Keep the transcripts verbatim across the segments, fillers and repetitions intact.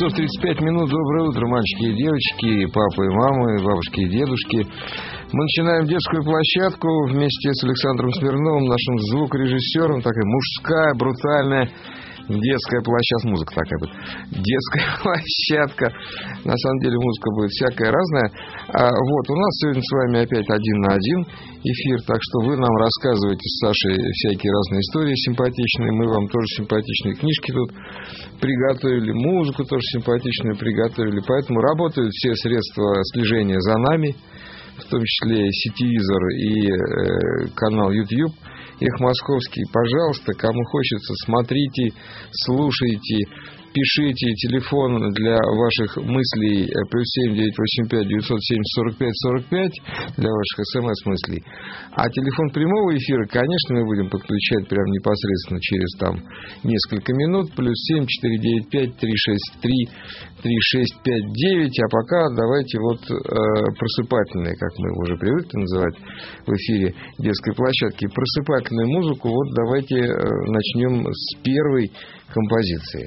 часов тридцать пять минут. Доброе утро, мальчики и девочки, папы и мамы, бабушки и дедушки. Мы начинаем детскую площадку вместе с Александром Смирновым, нашим звукорежиссером. Такая мужская, брутальная детская площадка. Музыка такая будет. Детская площадка. На самом деле музыка будет всякая разная. А вот, у нас сегодня с вами опять один на один эфир. Так что вы нам рассказываете с Сашей всякие разные истории симпатичные. Мы вам тоже симпатичные книжки тут приготовили. Музыку тоже симпатичную приготовили. Поэтому работают все средства слежения за нами, в том числе сетевизор и э, канал YouTube. Их московский, пожалуйста, кому хочется, смотрите, слушайте, пишите. Телефон для ваших мыслей плюс семь девятьсот восемьдесят пять девятьсот семьдесят сорок пять сорок пять для ваших смс-мыслей. А телефон прямого эфира, конечно, мы будем подключать прямо непосредственно через там несколько минут. Плюс семь четыре девять пять три шесть три три шесть пять девять. А пока давайте вот э, просыпательные, как мы уже привыкли называть в эфире детской площадки, просыпательную музыку. Вот давайте э, начнем с первой композиции.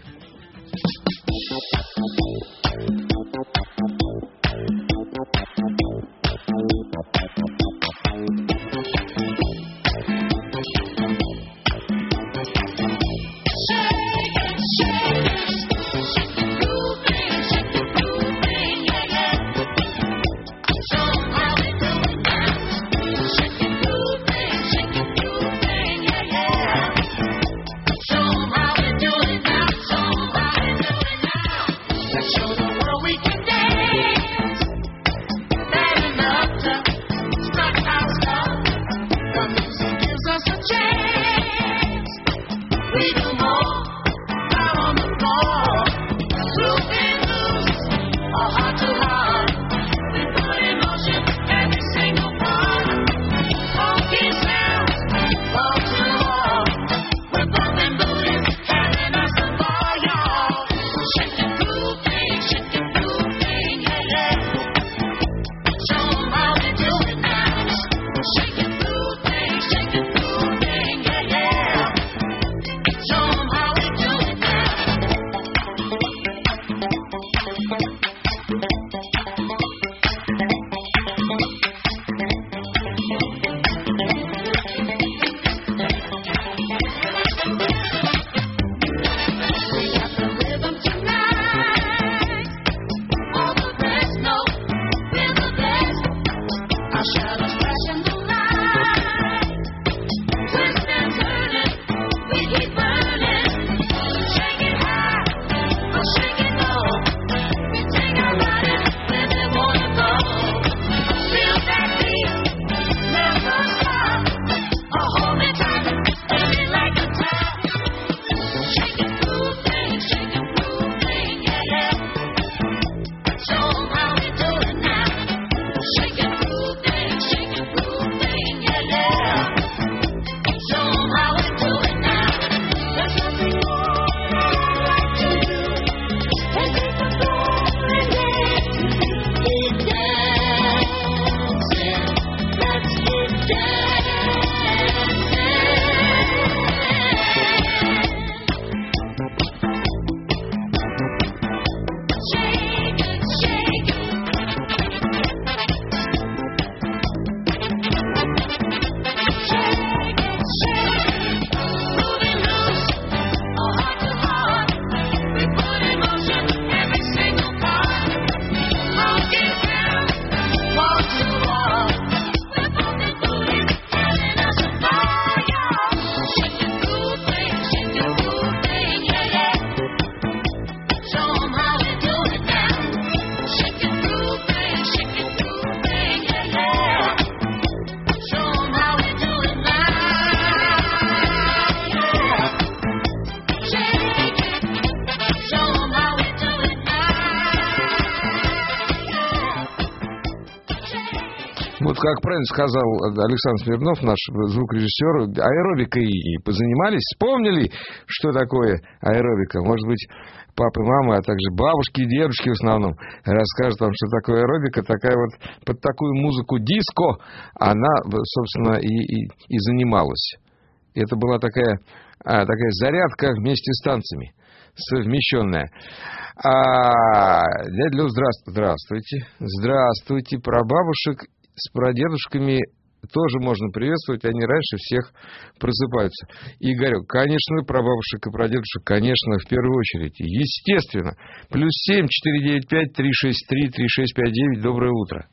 Как правильно сказал Александр Смирнов, наш звукорежиссер, аэробикой и позанимались, вспомнили, что такое аэробика. Может быть, папы, мамы, а также бабушки и дедушки в основном расскажут вам, что такое аэробика. Такая вот, под такую музыку диско она, собственно, и, и, и занималась. Это была такая, такая зарядка вместе с танцами. совмещенная. А, дядя Лев, здравствуйте. Здравствуйте. Прабабушек с прадедушками тоже можно приветствовать, они раньше всех просыпаются. Игорек, конечно, про бабушек и про дедушек, конечно, в первую очередь. Естественно. Плюс семь, четыре девять пять, три шесть три, три шесть пять девять. Доброе утро.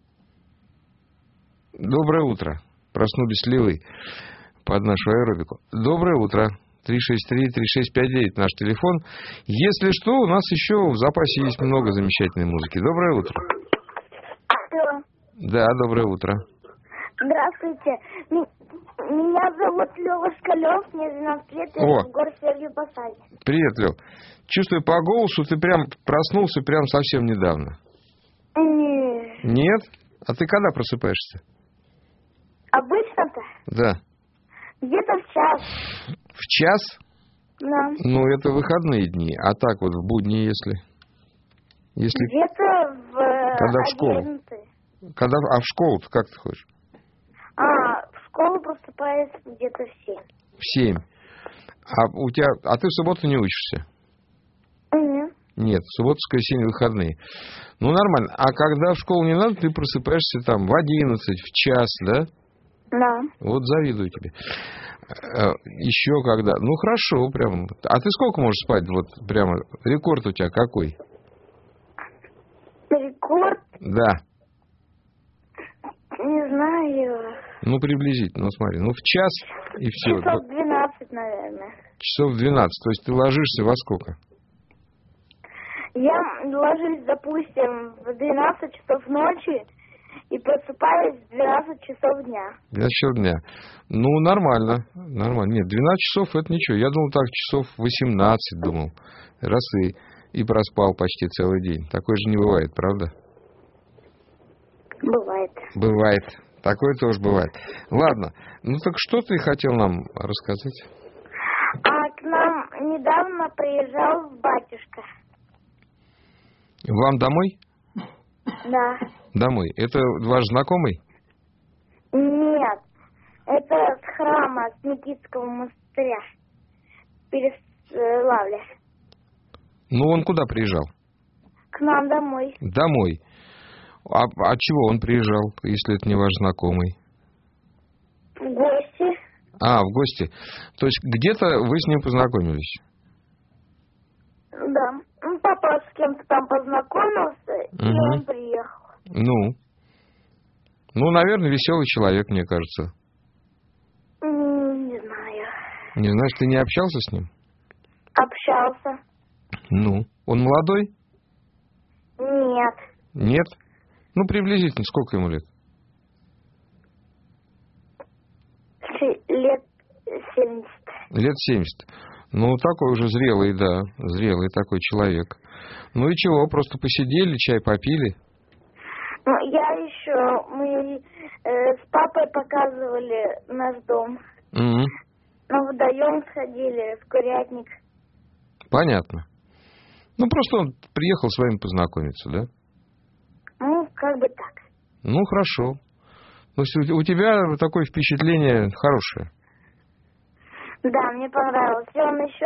Доброе утро. Проснулись ли вы под нашу аэробику? Доброе утро. три шесть три, три шесть пять девять наш телефон. Если что, у нас еще в запасе есть много замечательной музыки. Доброе утро. Алло. Да, доброе утро. Здравствуйте. Меня зовут Лёва Шкалёв, мне двенадцать лет, я О. в городе Сергиев Посад. Привет, Лев. Чувствую по голосу, ты прям проснулся прям совсем недавно. Нет. Нет? А ты когда просыпаешься? Обычно-то? Да. Где-то в час. В час? Да. Ну, это выходные дни. А так вот в будни, если... если... Где-то в Когда в школу? одиннадцать. Когда... А в школу-то как ты ходишь? А, в школу просыпаюсь где-то в семь. В семь. А у тебя... А ты в субботу не учишься? Нет. Нет, суббота, воскресенье, выходные. Ну, нормально. А когда в школу не надо, ты просыпаешься там в одиннадцать, в час, да? Да. Вот завидую тебе. Еще когда... Ну, хорошо, прям. А ты сколько можешь спать? Вот прямо рекорд у тебя какой? Рекорд? Да. Не знаю. Ну, приблизительно, ну, смотри. Ну, в час и все. Часов двенадцать, наверное. Часов двенадцать. То есть ты ложишься во сколько? Я ложусь, допустим, в двенадцать часов ночи и просыпаюсь в двенадцать часов дня. двенадцать часов дня. Ну, нормально. Нормально. Нет, двенадцать часов это ничего. Я думал, так часов восемнадцать, думал. Раз и, и проспал почти целый день. Такое же не бывает, правда? Бывает. Бывает. Такое тоже бывает. Ладно. Ну, так что ты хотел нам рассказать? А к нам недавно приезжал батюшка. Вам домой? Да. Домой. Это ваш знакомый? Нет. Это с храма, с Никитского монастыря. В Переславле. Ну, он куда приезжал? К нам домой. Домой. А от чего он приезжал, если это не ваш знакомый? В гости. А, в гости. То есть где-то вы с ним познакомились? Да. Ну, папа с кем-то там познакомился, угу. И он приехал. Ну? Ну, наверное, веселый человек, мне кажется. Не знаю. Не знаешь, ты не общался с ним? Общался. Ну? Он молодой? Нет. Нет? Ну, приблизительно. Сколько ему лет? Лет семьдесят. Лет семьдесят. Ну, такой уже зрелый, да. Зрелый такой человек. Ну и чего, просто посидели, чай попили? Ну, я еще... Мы э, с папой показывали наш дом. Угу. На водоем сходили, в курятник. Понятно. Ну, просто он приехал с вами познакомиться, да? Ну, как бы так. Ну, хорошо. Ну, у тебя такое впечатление хорошее. Да, мне понравилось. И он еще...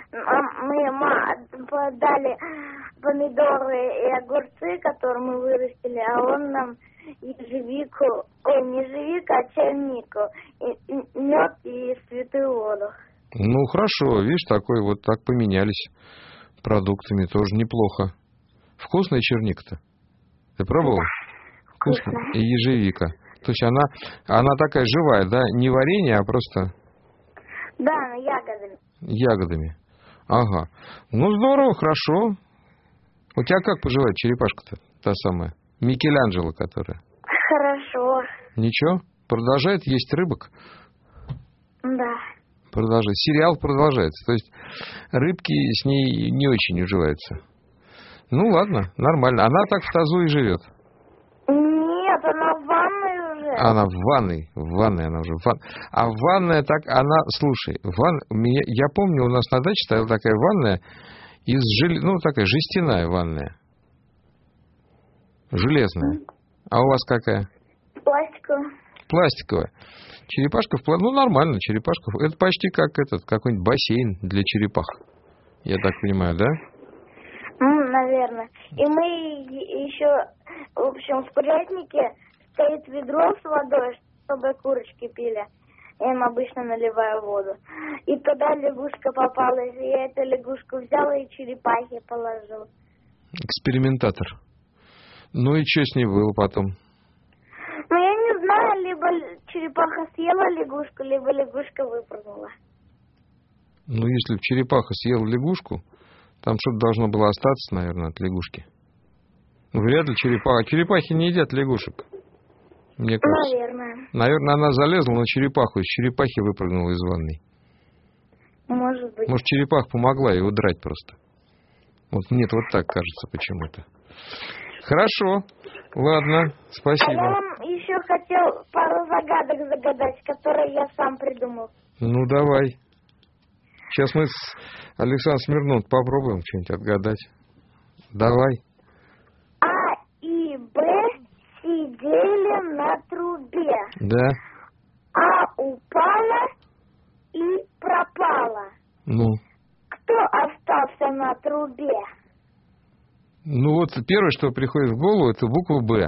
Мы подали помидоры и огурцы, которые мы вырастили, а он нам ежевику... Ой, не ежевику, а чернику. И, и мед и святую воду. Ну, хорошо. Видишь, такой вот так поменялись продуктами. Тоже неплохо. Вкусная черника-то? Ты пробовал? Да, вкусно. И ежевика. То есть она, она такая живая, да? Не варенье, а просто... Да, ягодами. Ягодами. Ага. Ну, здорово, хорошо. У тебя как поживает черепашка-то? Та самая. Микеланджело, которая. Хорошо. Ничего? Продолжает есть рыбок? Да. Продолжает. Сериал продолжается. То есть рыбки с ней не очень уживаются. Ну, ладно, нормально. Она так в тазу и живет. Нет, она в ванной уже. Она в ванной. В ванной она уже. В ван... А ванная так, она... Слушай, ван... Меня... я помню, у нас на даче стояла такая ванная из жел... Ну, такая жестяная ванная. Железная. А у вас какая? Пластиковая. Пластиковая. Черепашка в... Ну, нормально, черепашка. Это почти как этот, какой-нибудь бассейн для черепах. я так понимаю, да? Ну, наверное. И мы еще, в общем, в курятнике стоит ведро с водой, чтобы курочки пили. Я им обычно наливаю воду. И туда лягушка попалась. И я эту лягушку взяла и черепахе положила. Экспериментатор. Ну и что с ней было потом? Ну, я не знаю, либо черепаха съела лягушку, либо лягушка выпрыгнула. Ну, если бы черепаха съела лягушку, там что-то должно было остаться, наверное, от лягушки. Ну, вряд ли черепаха. Черепахи не едят лягушек. Мне кажется. Наверное. Наверное, она залезла на черепаху, из черепахи выпрыгнула из ванной. Может быть. Может, черепаха помогла ей удрать просто. Вот мне вот так кажется почему-то. Хорошо. Ладно, спасибо. А я вам еще хотел пару загадок загадать, которые я сам придумал. Ну, давай. Сейчас мы с Александром Смирновым попробуем что-нибудь отгадать. Давай. А и Б сидели на трубе. Да. А упала и пропала. Ну. Кто остался на трубе? Ну вот первое, что приходит в голову, это буква Б.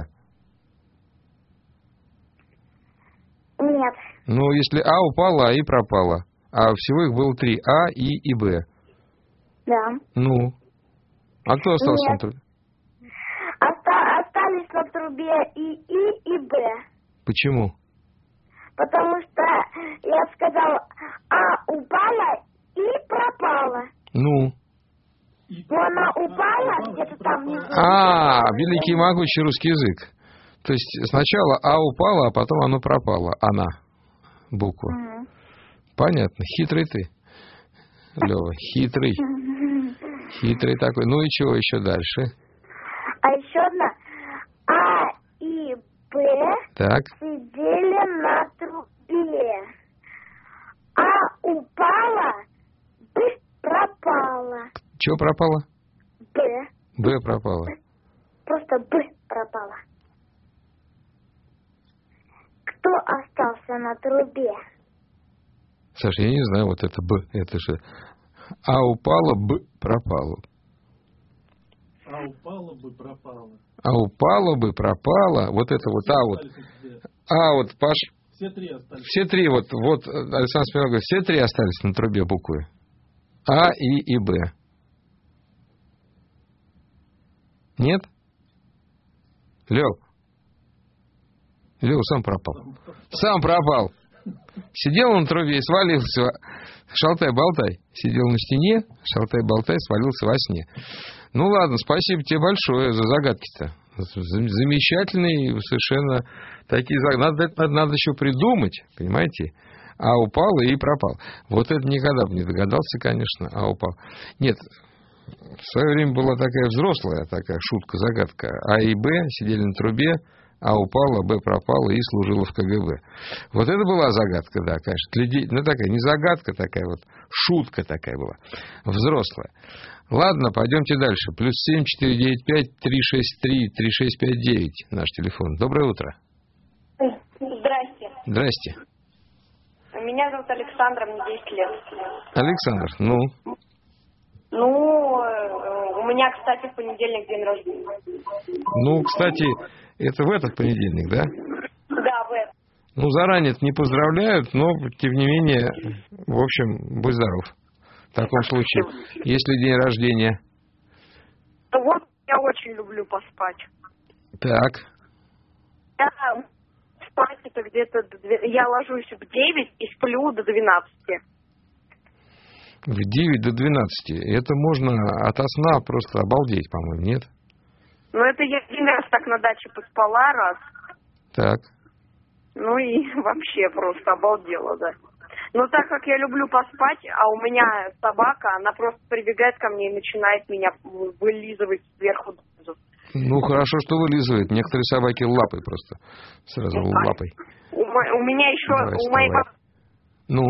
Нет. Ну, если А упала, А и пропала. А всего их было три. А, И и Б. Да. Ну. А кто остался Нет. на трубе? Оста- остались на трубе и И, и Б. Почему? Потому что я сказал, А упала и пропала. Ну. Но она упала где-то там внизу. А, великий и могучий русский язык. То есть сначала А упала, а потом оно пропало. Она. Буква. Угу. Понятно. Хитрый ты, Лёва. Хитрый. Хитрый такой. Ну и чего еще дальше? А еще одна. А и Б Так. сидели на трубе. А упала, Б пропала. Чего пропало? Б. Б пропало. Просто Б пропала. Кто остался на трубе? Саша, я не знаю, вот это Б. Это же А упала, Б пропало. А упала бы, пропала. А упала бы, пропала. Вот это вот А вот. А вот, Паш. Все три остались. Все три, вот, вот, Александр Смирнов говорит, все три остались на трубе буквы. А, И и Б. Нет? Лев. Лев сам пропал. Сам пропал. Сидел на трубе и свалился. Шалтай-болтай. Сидел на стене, шалтай-болтай, свалился во сне. Ну ладно, спасибо тебе большое за загадки-то. Замечательные, совершенно такие загадки. Надо, надо, надо еще придумать, понимаете? А упал и пропал. Вот это никогда бы не догадался, конечно, а упал. Нет, в свое время была такая взрослая такая шутка-загадка. А и Б сидели на трубе, А упала, Б пропала и служила в КГБ. Вот это была загадка, да, конечно. Для детей, ну такая, не загадка такая вот, шутка такая была, взрослая. Ладно, пойдемте дальше. Плюс семь четыре девять пять три шесть три три шесть пять девять наш телефон. Доброе утро. Здрасте. Здрасте. Меня зовут Александра, мне десять лет. Александр, ну? Ну, у меня, кстати, в понедельник день рождения. Ну, кстати, это в этот понедельник, да? Да, в этот. Ну, заранее не поздравляют, но, тем не менее, в общем, будь здоров. В таком случае, если день рождения. Ну вот, я очень люблю поспать. Так. Я спать это где-то... Я ложусь в девять и сплю до двенадцати. В девять до двенадцати. Это можно ото сна просто обалдеть, по-моему, нет? Ну, это я один раз так на даче поспала раз. Так. Ну и вообще просто обалдела, да. Но так как я люблю поспать, а у меня собака, она просто прибегает ко мне и начинает меня вылизывать сверху донизу. Ну, хорошо, что вылизывает. Некоторые собаки лапой просто. Сразу Ну, лапой. У, у меня еще... Давай, у моей вставай. Ну?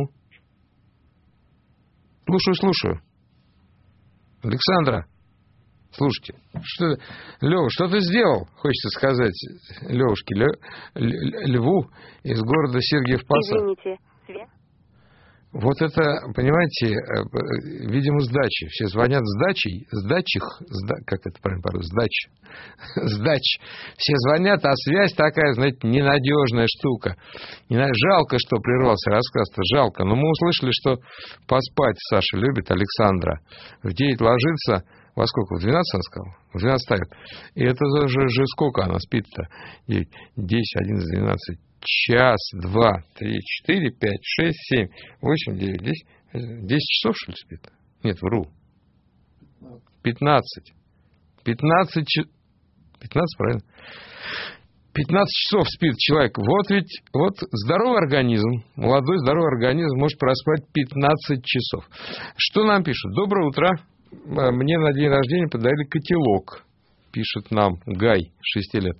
Слушаю, слушаю. Александра, слушайте, что, Лёва, что ты сделал, хочется сказать Лёвушке, Лё, Льву из города Сергиев Посад. Извините, свет? Вот это, понимаете, видимо, с дачи. Все звонят с дачей, с дачих, сда, как это правильно по-русски, с дач, с дач. Все звонят, а связь такая, знаете, ненадежная штука. Жалко, что прервался рассказ-то, жалко. Но мы услышали, что поспать Саша любит, Александра. В девять ложится, во сколько? В двенадцать, она сказала? В двенадцать ставит. И это же, же сколько она спит-то? девять, десять, одиннадцать, двенадцать. Час, два, три, четыре, пять, шесть, семь, восемь, девять, десять. Десять часов, что ли, спит? Нет, вру. Пятнадцать. Пятнадцать часов. Пятнадцать, правильно? Пятнадцать часов спит человек. Вот ведь, вот здоровый организм, молодой здоровый организм может проспать пятнадцать часов. Что нам пишут? Доброе утро. Мне на день рождения подарили котелок. Пишет нам Гай, шести лет.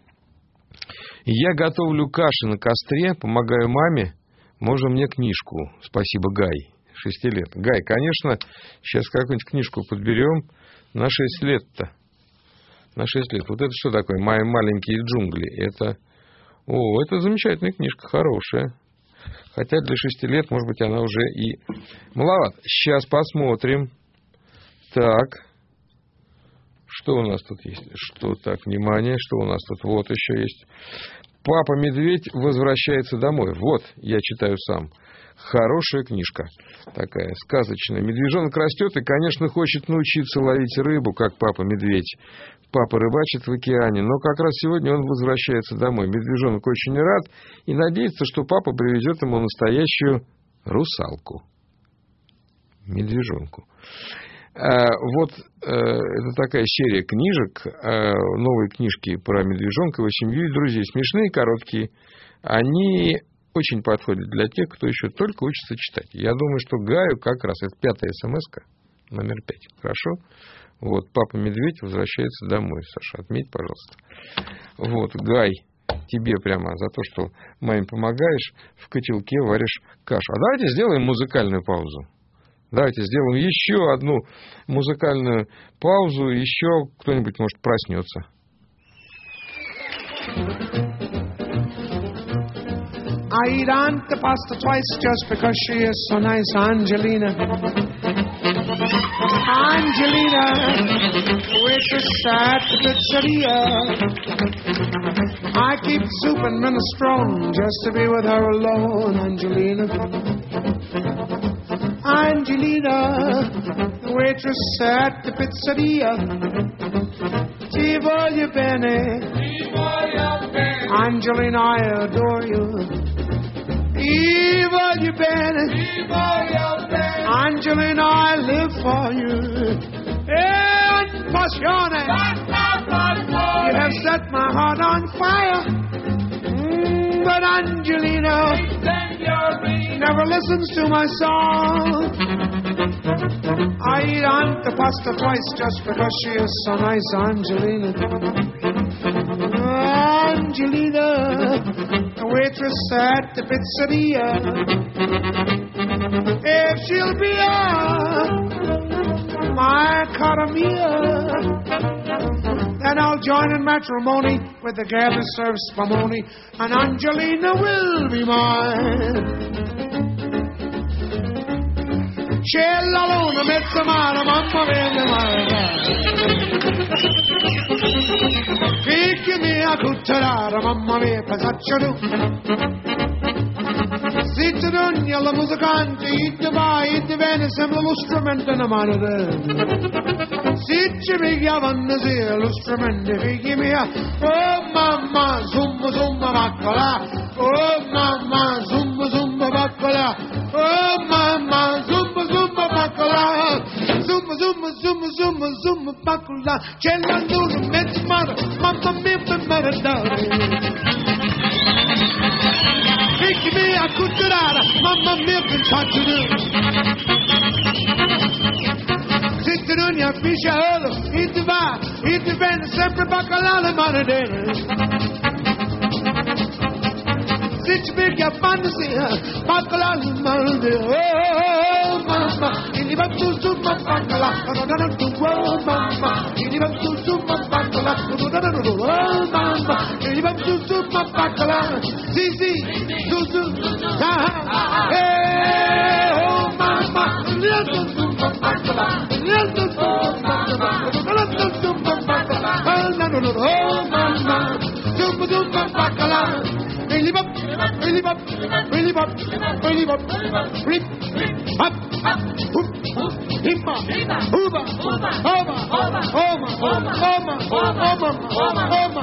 Я готовлю каши на костре, помогаю маме. Можно мне книжку? Спасибо, Гай, шести лет. Гай, конечно, сейчас какую-нибудь книжку подберем. На шесть лет-то. На шесть лет. Вот это что такое? Мои маленькие джунгли. Это... О, это замечательная книжка, хорошая. Хотя для шести лет, может быть, она уже и маловато. Сейчас посмотрим. Так. Что у нас тут есть? Что так, внимание, что у нас тут? Вот еще есть. Папа Медведь возвращается домой. Вот, я читаю сам. Хорошая книжка. Такая сказочная. Медвежонок растет и, конечно, хочет научиться ловить рыбу, как Папа Медведь. Папа рыбачит в океане, но как раз сегодня он возвращается домой. Медвежонок очень рад и надеется, что папа привезет ему настоящую русалку. Медвежонку. Вот это такая серия книжек, новые книжки про медвежонка, его семью и друзей. Смешные, короткие. Они очень подходят для тех, кто еще только учится читать. Я думаю, что Гаю как раз, это пятая смс-ка, номер пять. Хорошо? Вот, Папа Медведь возвращается домой. Саша, отметь, пожалуйста. Вот, Гай, тебе прямо за то, что маме помогаешь, в котелке варишь кашу. А давайте сделаем музыкальную паузу. Давайте сделаем еще одну музыкальную паузу. Еще кто-нибудь, может, проснется. I eat Aunt the pasta twice just because she is so nice, Angelina. Angelina, waitress at the pizzeria. I keep soup and minestrone just to be with her alone, Angelina. Angelina, waitress at the pizzeria. Ti voglio bene, Angelina, I adore you. Ti voglio bene, Angelina, I live for you. E passione, you have set my heart on fire. Mm, but Angelina never listens to my song. I eat Aunt the pasta twice just because she is so nice, Angelina. Angelina, the waitress at the pizzeria. If she'll be a my cara mia, then I'll join in matrimony with the gal who serves spumoni, and Angelina will be mine. C'è la luna, mezza mano, mamma mia, mia. Figli mia, cutterara, mamma mia, pesaccia tu. Zitta d'ogna, la musicante, itte vai, itte viene, sembra lo strumento in mano te. Zitta mi chiamano sì, lo strumento, figli mia. Oh mamma, zumba, zumba, baccola. Oh mamma, zumba, zumba, baccola. Oh mamma, zumba, zumba, baccola. Zumba, zumba, zumba, zumba, zumba, baccola. C'è la luna, mezza mano, mamma mia, per me Figli mia, cutterara, mamma mia, che faccio tu? Zitta d'ogna, pisciolo, e ti va, e ti viene sempre baccalà le mani dentro. Zitta picchia, fantasia, baccalà le mani dentro. Oh, mamma, e li va tu su, ma baccalà, oh, mamma, e li va tu su, ma baccalà, oh, mamma, e li va tu su, ma baccalà. Sì, sì, su, su, ah, ah, eh. Really bop, really bop, really bop, really bop, rip, up, up, hoop, hoop, himba, hooba, hooba, hooba, hooba, hooba, hooba, hooba, hooba, hooba,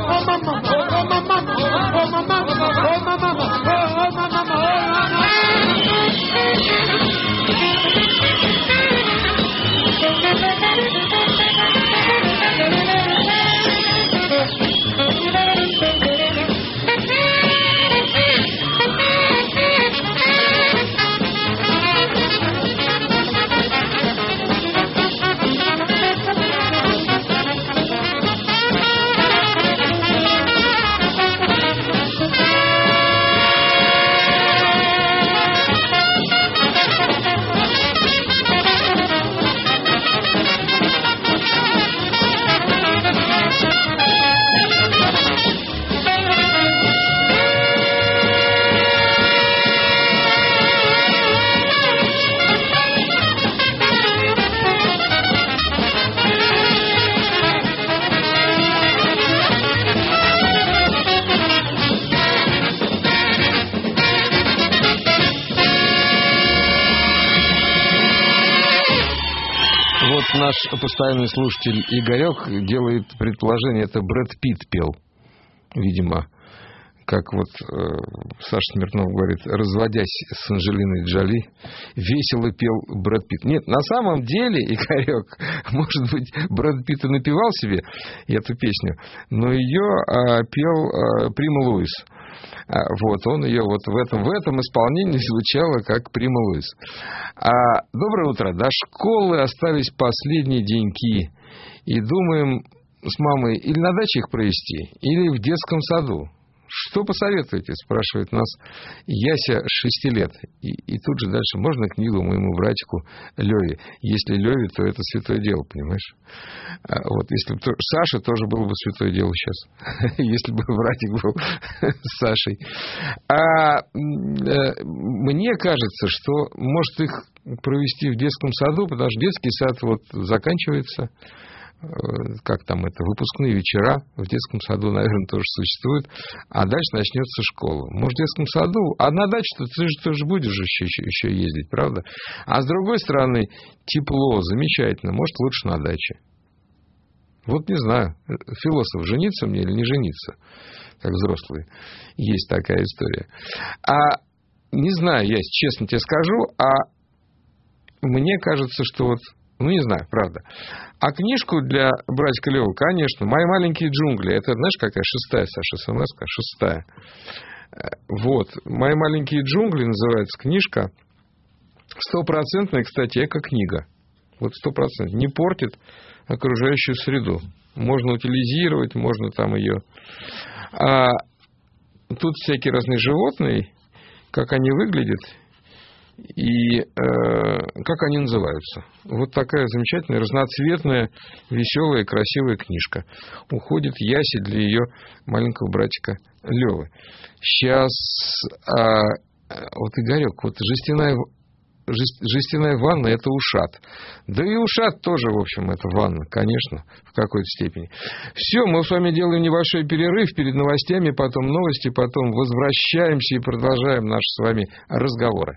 Наш постоянный слушатель Игорек делает предположение, это Брэд Питт пел, видимо, как вот э, Саша Смирнов говорит, разводясь с Анджелиной Джоли, весело пел Брэд Питт. Нет, на самом деле, Игорек, может быть, Брэд Питт и напевал себе эту песню, но ее э, пел э, Прима Луис. Вот, он ее вот в этом, в этом исполнении звучало как Прима Луис. А, доброе утро. До школы остались последние деньки. И думаем с мамой или на даче их провести, или в детском саду. Что посоветуете, спрашивает нас Яся, шести лет. И, и тут же дальше, можно книгу моему братику Леве? Если Леве, то это святое дело, понимаешь? А вот если бы Саша, тоже было бы святое дело сейчас, если бы братик был с Сашей. А мне кажется, что может их провести в детском саду, потому что детский сад вот заканчивается. Как там это, выпускные вечера в детском саду, наверное, тоже существуют, а дальше начнется школа. Может, в детском саду, а на даче-то ты же тоже будешь еще, еще, еще ездить, правда? А с другой стороны, тепло, замечательно, может, лучше на даче. Вот не знаю, философ, жениться мне или не жениться, как взрослые. Есть такая история. А не знаю, я честно тебе скажу, а мне кажется, что вот ну, не знаю, правда. А книжку для братика Лёвы, конечно, «Мои маленькие джунгли». Это, знаешь, какая шестая, Саша, смс-ка? Шестая. Вот. «Мои маленькие джунгли» называется книжка. Стопроцентная, кстати, эко-книга. Вот стопроцентная. Не портит окружающую среду. Можно утилизировать, можно там ее... А тут всякие разные животные, как они выглядят и э, как они называются. Вот такая замечательная, разноцветная, веселая, красивая книжка. Уходит Яси для ее маленького братика Левы. Сейчас, а, вот, Игорек, вот жестяная, жест, жестяная ванна – это ушат. Да и ушат тоже, в общем, это ванна, конечно, в какой-то степени. Все, мы с вами делаем небольшой перерыв перед новостями, потом новости, потом возвращаемся и продолжаем наши с вами разговоры.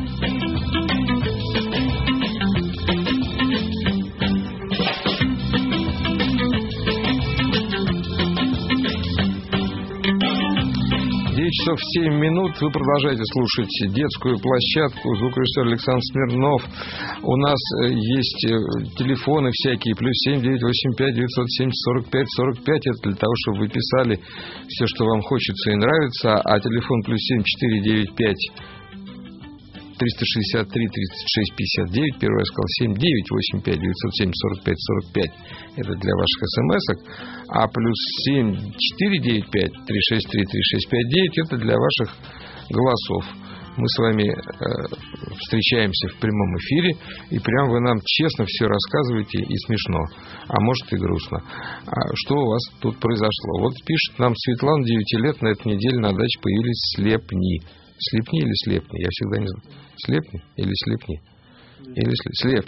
Часов семь минут. Вы продолжаете слушать детскую площадку. Звукорежиссер Александр Смирнов. У нас есть телефоны всякие. Плюс семь девятьсот восемьдесят пять девятьсот семьдесят сорок пять сорок пять. Это для того, чтобы вы писали все, что вам хочется и нравится. А телефон плюс семь четыре девять пять триста шестьдесят три тридцать шесть пятьдесят девять. Первый я сказал семь девять восемь пять девятьсот семьдесят сорок пять сорок пять. Это для ваших смс-ок. А плюс семь четыре девять пять три шесть три три шесть пять девять. Это для ваших голосов. Мы с вами э, встречаемся в прямом эфире, и прям вы нам честно все рассказываете, и смешно, а может и грустно. А что у вас тут произошло? Вот пишет нам Светлана, девять лет, на этой неделе на даче появились слепни. Слепни или слепни? Я всегда не знаю. Слепни или слепни? Или слепни?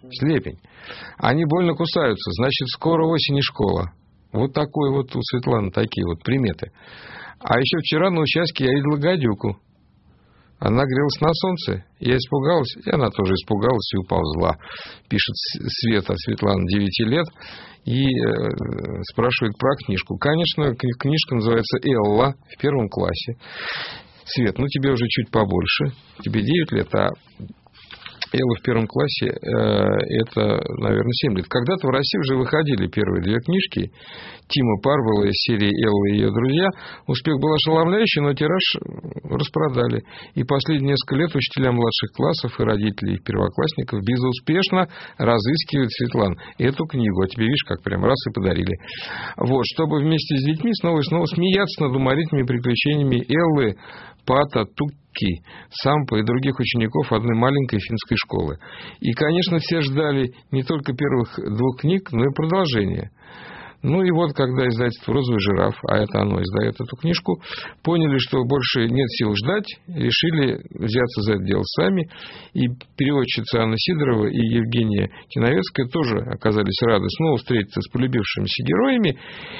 Слепень. Они больно кусаются, значит, скоро осень и школа. Вот такой вот у Светланы такие вот приметы. А еще вчера на участке я видела гадюку. Она грелась на солнце, я испугалась, и она тоже испугалась и уползла. Пишет Света, Светлана, девяти лет, и э, спрашивает про книжку. Конечно, книжка называется «Элла» в первом классе. Свет, ну тебе уже чуть побольше, тебе девять лет, а Элла в первом классе, э, это, наверное, семь лет. Когда-то в России уже выходили первые две книжки Тима Парвела из серии «Элла и ее друзья». Успех был ошеломляющий, но тираж распродали. И последние несколько лет учителя младших классов и родители их первоклассников безуспешно разыскивают, Светлан, эту книгу. А тебе, видишь, как прям раз и подарили. Вот, чтобы вместе с детьми снова и снова смеяться над уморительными приключениями Эллы, Пата, Тукки, Сампа и других учеников одной маленькой финской школы. И, конечно, все ждали не только первых двух книг, но и продолжения. Ну и вот, когда издательство «Розовый жираф», а это оно издает эту книжку, поняли, что больше нет сил ждать, решили взяться за это дело сами. И переводчица Анна Сидорова и Евгения Киновецкая тоже оказались рады снова встретиться с полюбившимися героями.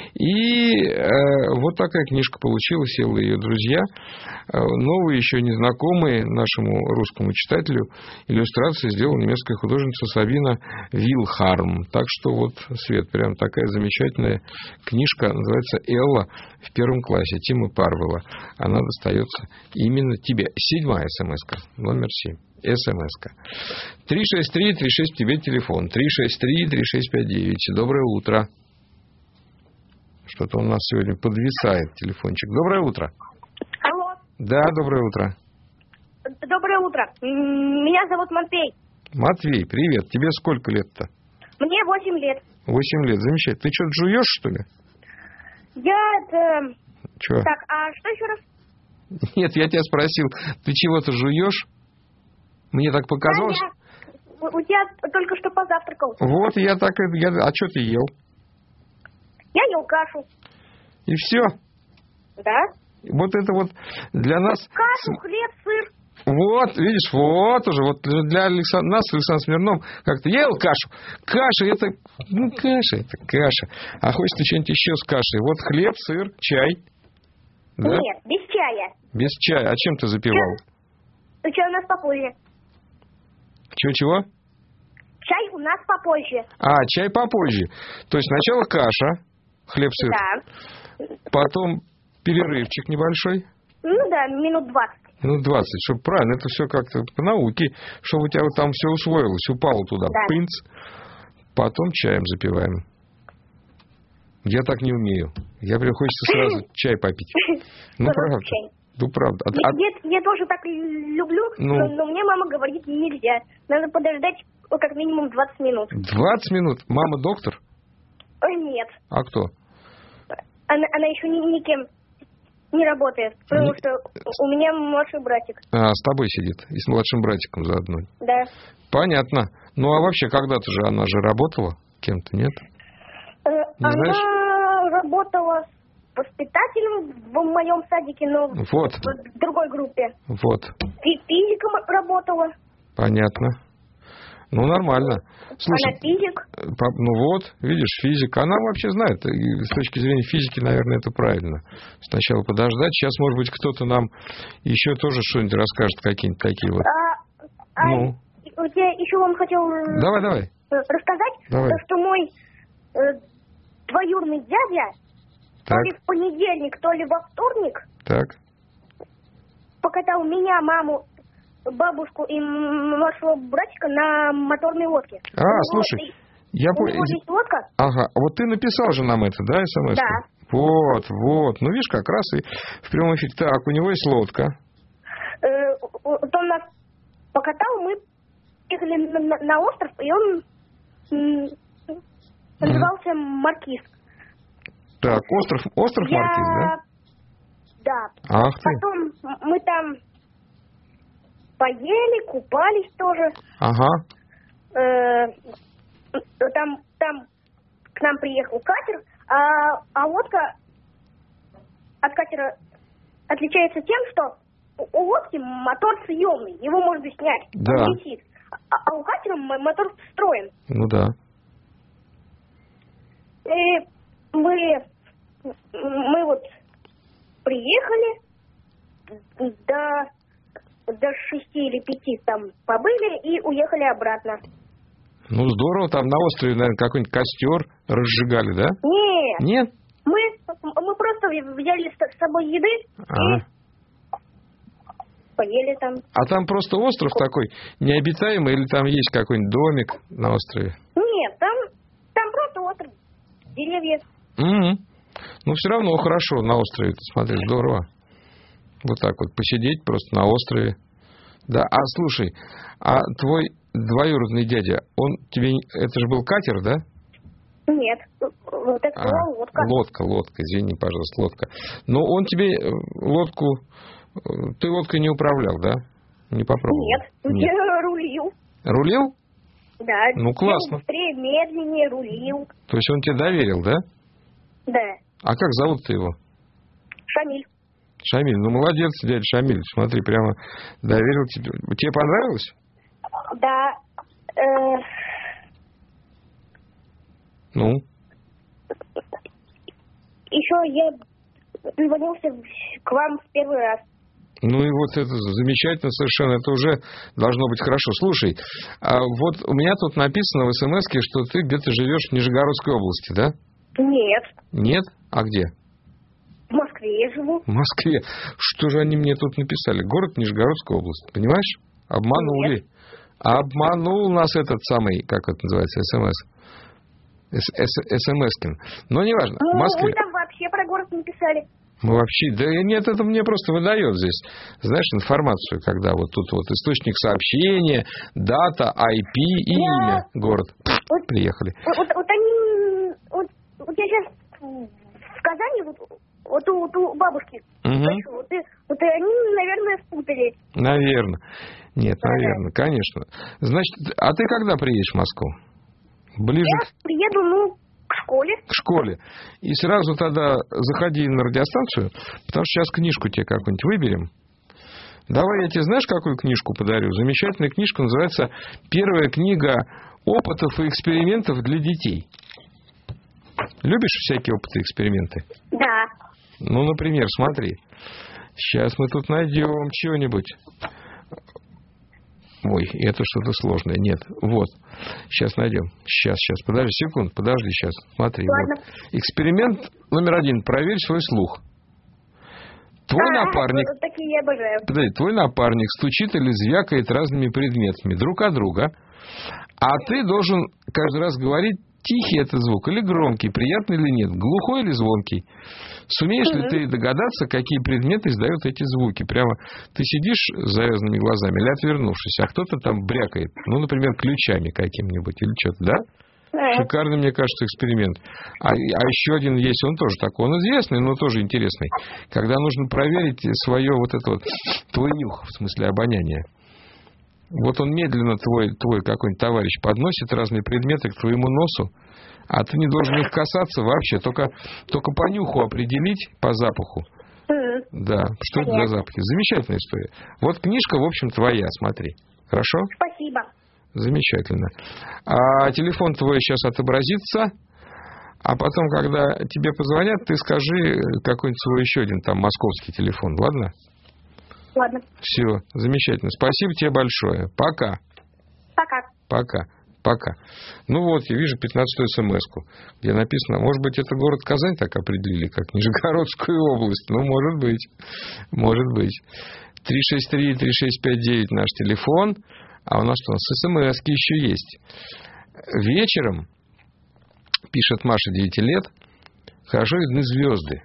И э, вот такая книжка получилась, «Элла и ее друзья». Э, новые, еще незнакомые нашему русскому читателю иллюстрации сделала немецкая художница Сабина Вилхарм. Так что вот, Свет, прям такая замечательная книжка, называется «Элла» в первом классе Тима Парвела. Она достается именно тебе. Седьмая смс-ка, номер семь. СМС-ка. три шесть три три шесть, тебе телефон. три шесть три три шесть пять девять. Доброе утро. Что-то у нас сегодня подвисает телефончик. Доброе утро. Алло. Да, доброе утро. Доброе утро. Меня зовут Матвей. Матвей, привет. Тебе сколько лет-то? Мне восемь лет. Восемь лет, замечательно. Ты что-то жуешь, что ли? Я это... Чего? Так, а что еще раз? Нет, я тебя спросил, ты чего-то жуешь? Мне так показалось. Да, я... У тебя только что позавтракал. Вот, я так и... Я... А что ты ел? Я ел кашу. И все? Да. Вот это вот для нас... Кашу, хлеб, сыр. Вот, видишь, вот уже, вот для Александра, нас, Александр Смирнов, как-то я ел кашу. Каша, это, ну, каша, это каша. А хочется что-нибудь еще с кашей. Вот хлеб, сыр, чай. Да? Нет, без чая. Без чая. А чем ты запивал? Чай, чай у нас попозже. Чего-чего? Чай у нас попозже. А, чай попозже. То есть сначала каша, хлеб, сыр. Да. Потом перерывчик небольшой. Ну да, минут двадцать. Ну, двадцать, чтобы правильно, это все как-то по науке, чтобы у тебя вот там все усвоилось, упало туда, да. Пынц. Потом чаем запиваем. Я так не умею. Я прям хочется сразу чай попить. Ну, правда. Ну, правда. А, я, я, я тоже так люблю, ну, но, но мне мама говорит, нельзя. Надо подождать как минимум двадцать минут. двадцать минут? Мама доктор? Ой, нет. А кто? Она, она еще ни, никем не работает, потому не... что у меня младший братик. А, с тобой сидит. И с младшим братиком заодно. Да. Понятно. Ну, а вообще, когда-то же она же работала кем-то, нет? Э, не она знаешь? работала воспитателем в моем садике, но вот. в другой группе. Вот. Физиком работала. Понятно. Ну, нормально. Слушай, она физик. Пап, ну вот, видишь, физик. Она вообще знает. И с точки зрения физики, наверное, это правильно. Сначала подождать. Сейчас, может быть, кто-то нам еще тоже что-нибудь расскажет, какие-нибудь такие вот. А, ну. а я еще вам хотел давай, давай. рассказать, давай. что мой э, двоюродный дядя так. то ли в понедельник, то ли во вторник так. покатал меня, маму, бабушку и младшего братика на моторной лодке. А, него, слушай, я понял. У него есть лодка. Ага, вот ты написал же нам это, да, смс? Да. Вот, вот. Ну, видишь, как раз и в прямом эфире. Так, у него есть лодка. Э, он нас покатал, мы ехали на, на, на остров, и он м, назывался Маркиз. Так, остров, остров я... Маркиз, да? Да. Ах ты. Потом мы там поели, купались тоже. Ага. Э, там, там к нам приехал катер, а, а лодка от катера отличается тем, что у, у лодки мотор съемный, его можно снять, да. он висит. А, а у катера м- мотор встроен. Ну да. И мы, мы вот приехали, до, до шести или пяти там побыли и уехали обратно. Ну здорово, там на острове, наверное, какой-нибудь костер разжигали, да? Нет. Нет? Мы, мы просто взяли с собой еды А. и поели там. А там просто остров такой необитаемый или там есть какой-нибудь домик на острове? Нет, там, там просто остров, деревья. Угу. Ну, все равно хорошо на острове, смотри, здорово. Вот так вот посидеть просто на острове. Да, а слушай, а твой двоюродный дядя, он тебе... Это же был катер, да? Нет, вот это А, была лодка. Лодка, лодка, извини, пожалуйста, лодка. Но он тебе лодку... Ты лодкой не управлял, да? Не попробовал? Нет, Нет. я рулил. Рулил? Да. Ну, классно. Быстрее, медленнее рулил. То есть он тебе доверил, да? Да. А как зовут-то его? Шамиль. Шамиль, ну молодец, дядя Шамиль. Смотри, прямо доверил тебе. Тебе понравилось? Да. Э... Ну? Еще я звонился к вам в первый раз. Ну и вот это замечательно совершенно, это уже должно быть хорошо. Слушай, а вот у меня тут написано в смс-ке, что ты где-то живешь в Нижегородской области, да? Нет. Нет? А где? В Москве я живу. В Москве. Что же они мне тут написали? Город Нижегородская область. Понимаешь? Обманули. Нет. Обманул нас этот самый, как это называется, смс. СМСкин. Но неважно. Ну, В Москве. вы там вообще про город не писали. Мы вообще... Да нет, это мне просто выдает здесь, знаешь, информацию, когда вот тут вот источник сообщения, дата, ай пи и Я... имя, город. Вот, Приехали. Вот, вот, вот они... Вот, вот я сейчас в Казани, вот, вот, у, вот у бабушки. Угу. Хочу, вот, и, вот и они, наверное, спутали. Наверное. Нет, Да, наверное, конечно. Значит, а ты когда приедешь в Москву? Ближе Я приеду, ну, к школе. к школе. И сразу тогда заходи на радиостанцию, потому что сейчас книжку тебе какую-нибудь выберем. Давай я тебе, знаешь, какую книжку подарю? Замечательная книжка, называется «Первая книга опытов и экспериментов для детей». Любишь всякие опыты и эксперименты? Да. Ну, например, смотри. Сейчас мы тут найдем чего-нибудь. Ой, это что-то сложное. Нет, вот. Сейчас найдем. Сейчас, сейчас. Подожди секунду, подожди сейчас. Смотри. Ладно. Вот. Эксперимент номер один. Проверь свой слух. Твой а, напарник... Вот такие я обожаю. Подожди, твой напарник стучит или звякает разными предметами друг от друга, а ты должен каждый раз говорить, тихий это звук или громкий, приятный или нет, глухой или звонкий. Сумеешь ли ты догадаться, какие предметы издают эти звуки? Прямо ты сидишь с завязанными глазами или отвернувшись, а кто-то там брякает, ну, например, ключами каким-нибудь или что-то, да? Шикарный, мне кажется, эксперимент. А, а еще один есть, он тоже такой, он известный, но тоже интересный. Когда нужно проверить свое вот это вот, твой нюх, в смысле обоняния. Вот он медленно, твой, твой какой-нибудь товарищ, подносит разные предметы к твоему носу, а ты не должен их касаться вообще, только, только по нюху определить, по запаху. Mm. Да, что это за запахи. Замечательная история. Вот книжка, в общем, твоя, смотри. Хорошо? Спасибо. Замечательно. А телефон твой сейчас отобразится, а потом, когда тебе позвонят, ты скажи какой-нибудь свой еще один там московский телефон, ладно? Ладно. Все, замечательно. Спасибо тебе большое. Пока. Пока. Пока. Пока. Ну вот, я вижу пятнадцатую смс-ку, где написано, может быть, это город Казань так определили, как Нижегородскую область. Ну, может быть. Может быть. три шесть три три шесть пять девять наш телефон. А у нас что? У нас смс-ки еще есть. Вечером, пишет Маша, девять лет, хорошо видны звезды.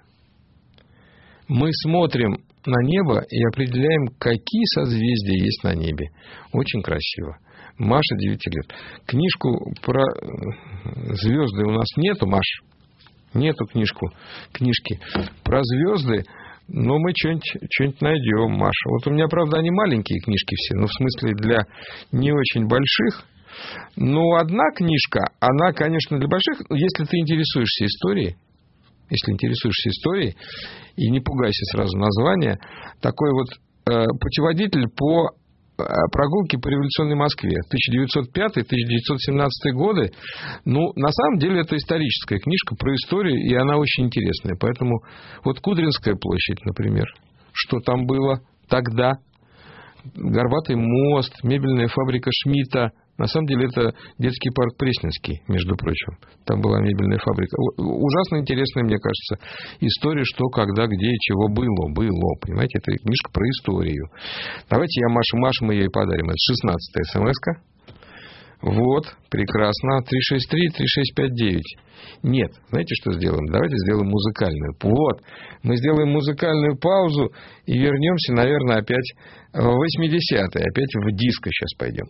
Мы смотрим на небо и определяем, какие созвездия есть на небе. Очень красиво. Маша, девять лет. Книжку про звезды у нас нету, Маш. Нету книжку, книжки про звезды. Но мы что-нибудь, что-нибудь найдем, Маша. Вот у меня, правда, они маленькие книжки все. Ну, в смысле, для не очень больших. Но одна книжка, она, конечно, для больших. Если ты интересуешься историей, если интересуешься историей, и не пугайся сразу названия, такой вот э, путеводитель по прогулки по революционной Москве. тысяча девятьсот пятый — тысяча девятьсот семнадцатый годы. Ну, на самом деле, это историческая книжка про историю, и она очень интересная. Поэтому вот Кудринская площадь, например, что там было тогда, Горбатый мост, мебельная фабрика Шмидта. На самом деле, это детский парк Пресненский, между прочим. Там была мебельная фабрика. Ужасно интересная, мне кажется, история, что, когда, где и чего было. Было, понимаете? Это книжка про историю. Давайте я Маше, Маше мы ей подарим. Это шестнадцатая смс-ка. Вот, прекрасно. три шесть три три шесть пять девять. Нет, знаете, что сделаем? Давайте сделаем музыкальную. Вот, мы сделаем музыкальную паузу и вернемся, наверное, опять в восьмидесятые. Опять в диско сейчас пойдем.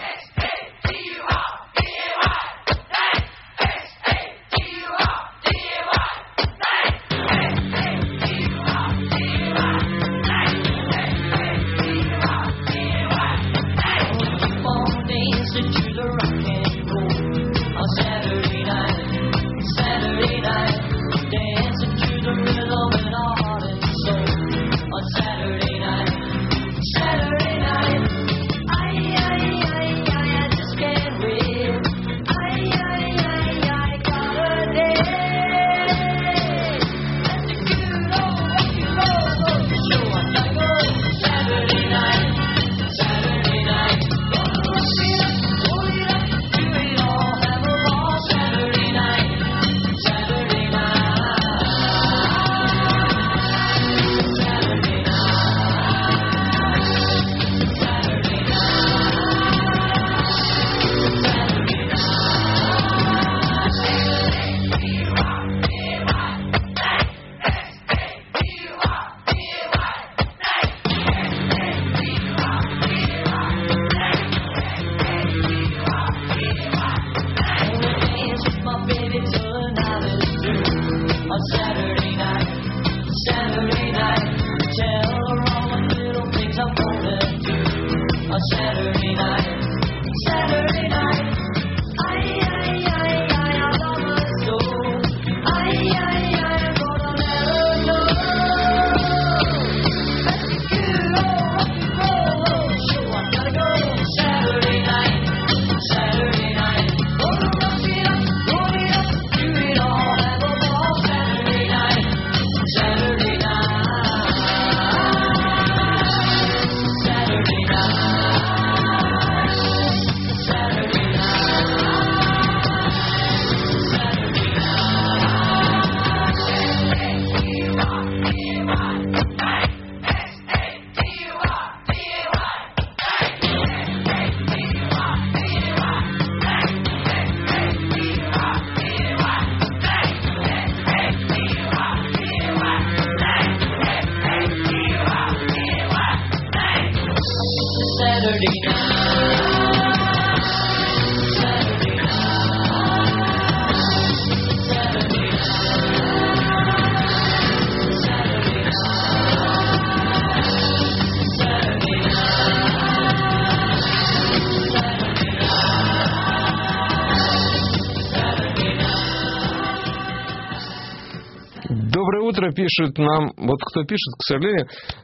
Пишет нам, вот кто пишет, к сожалению,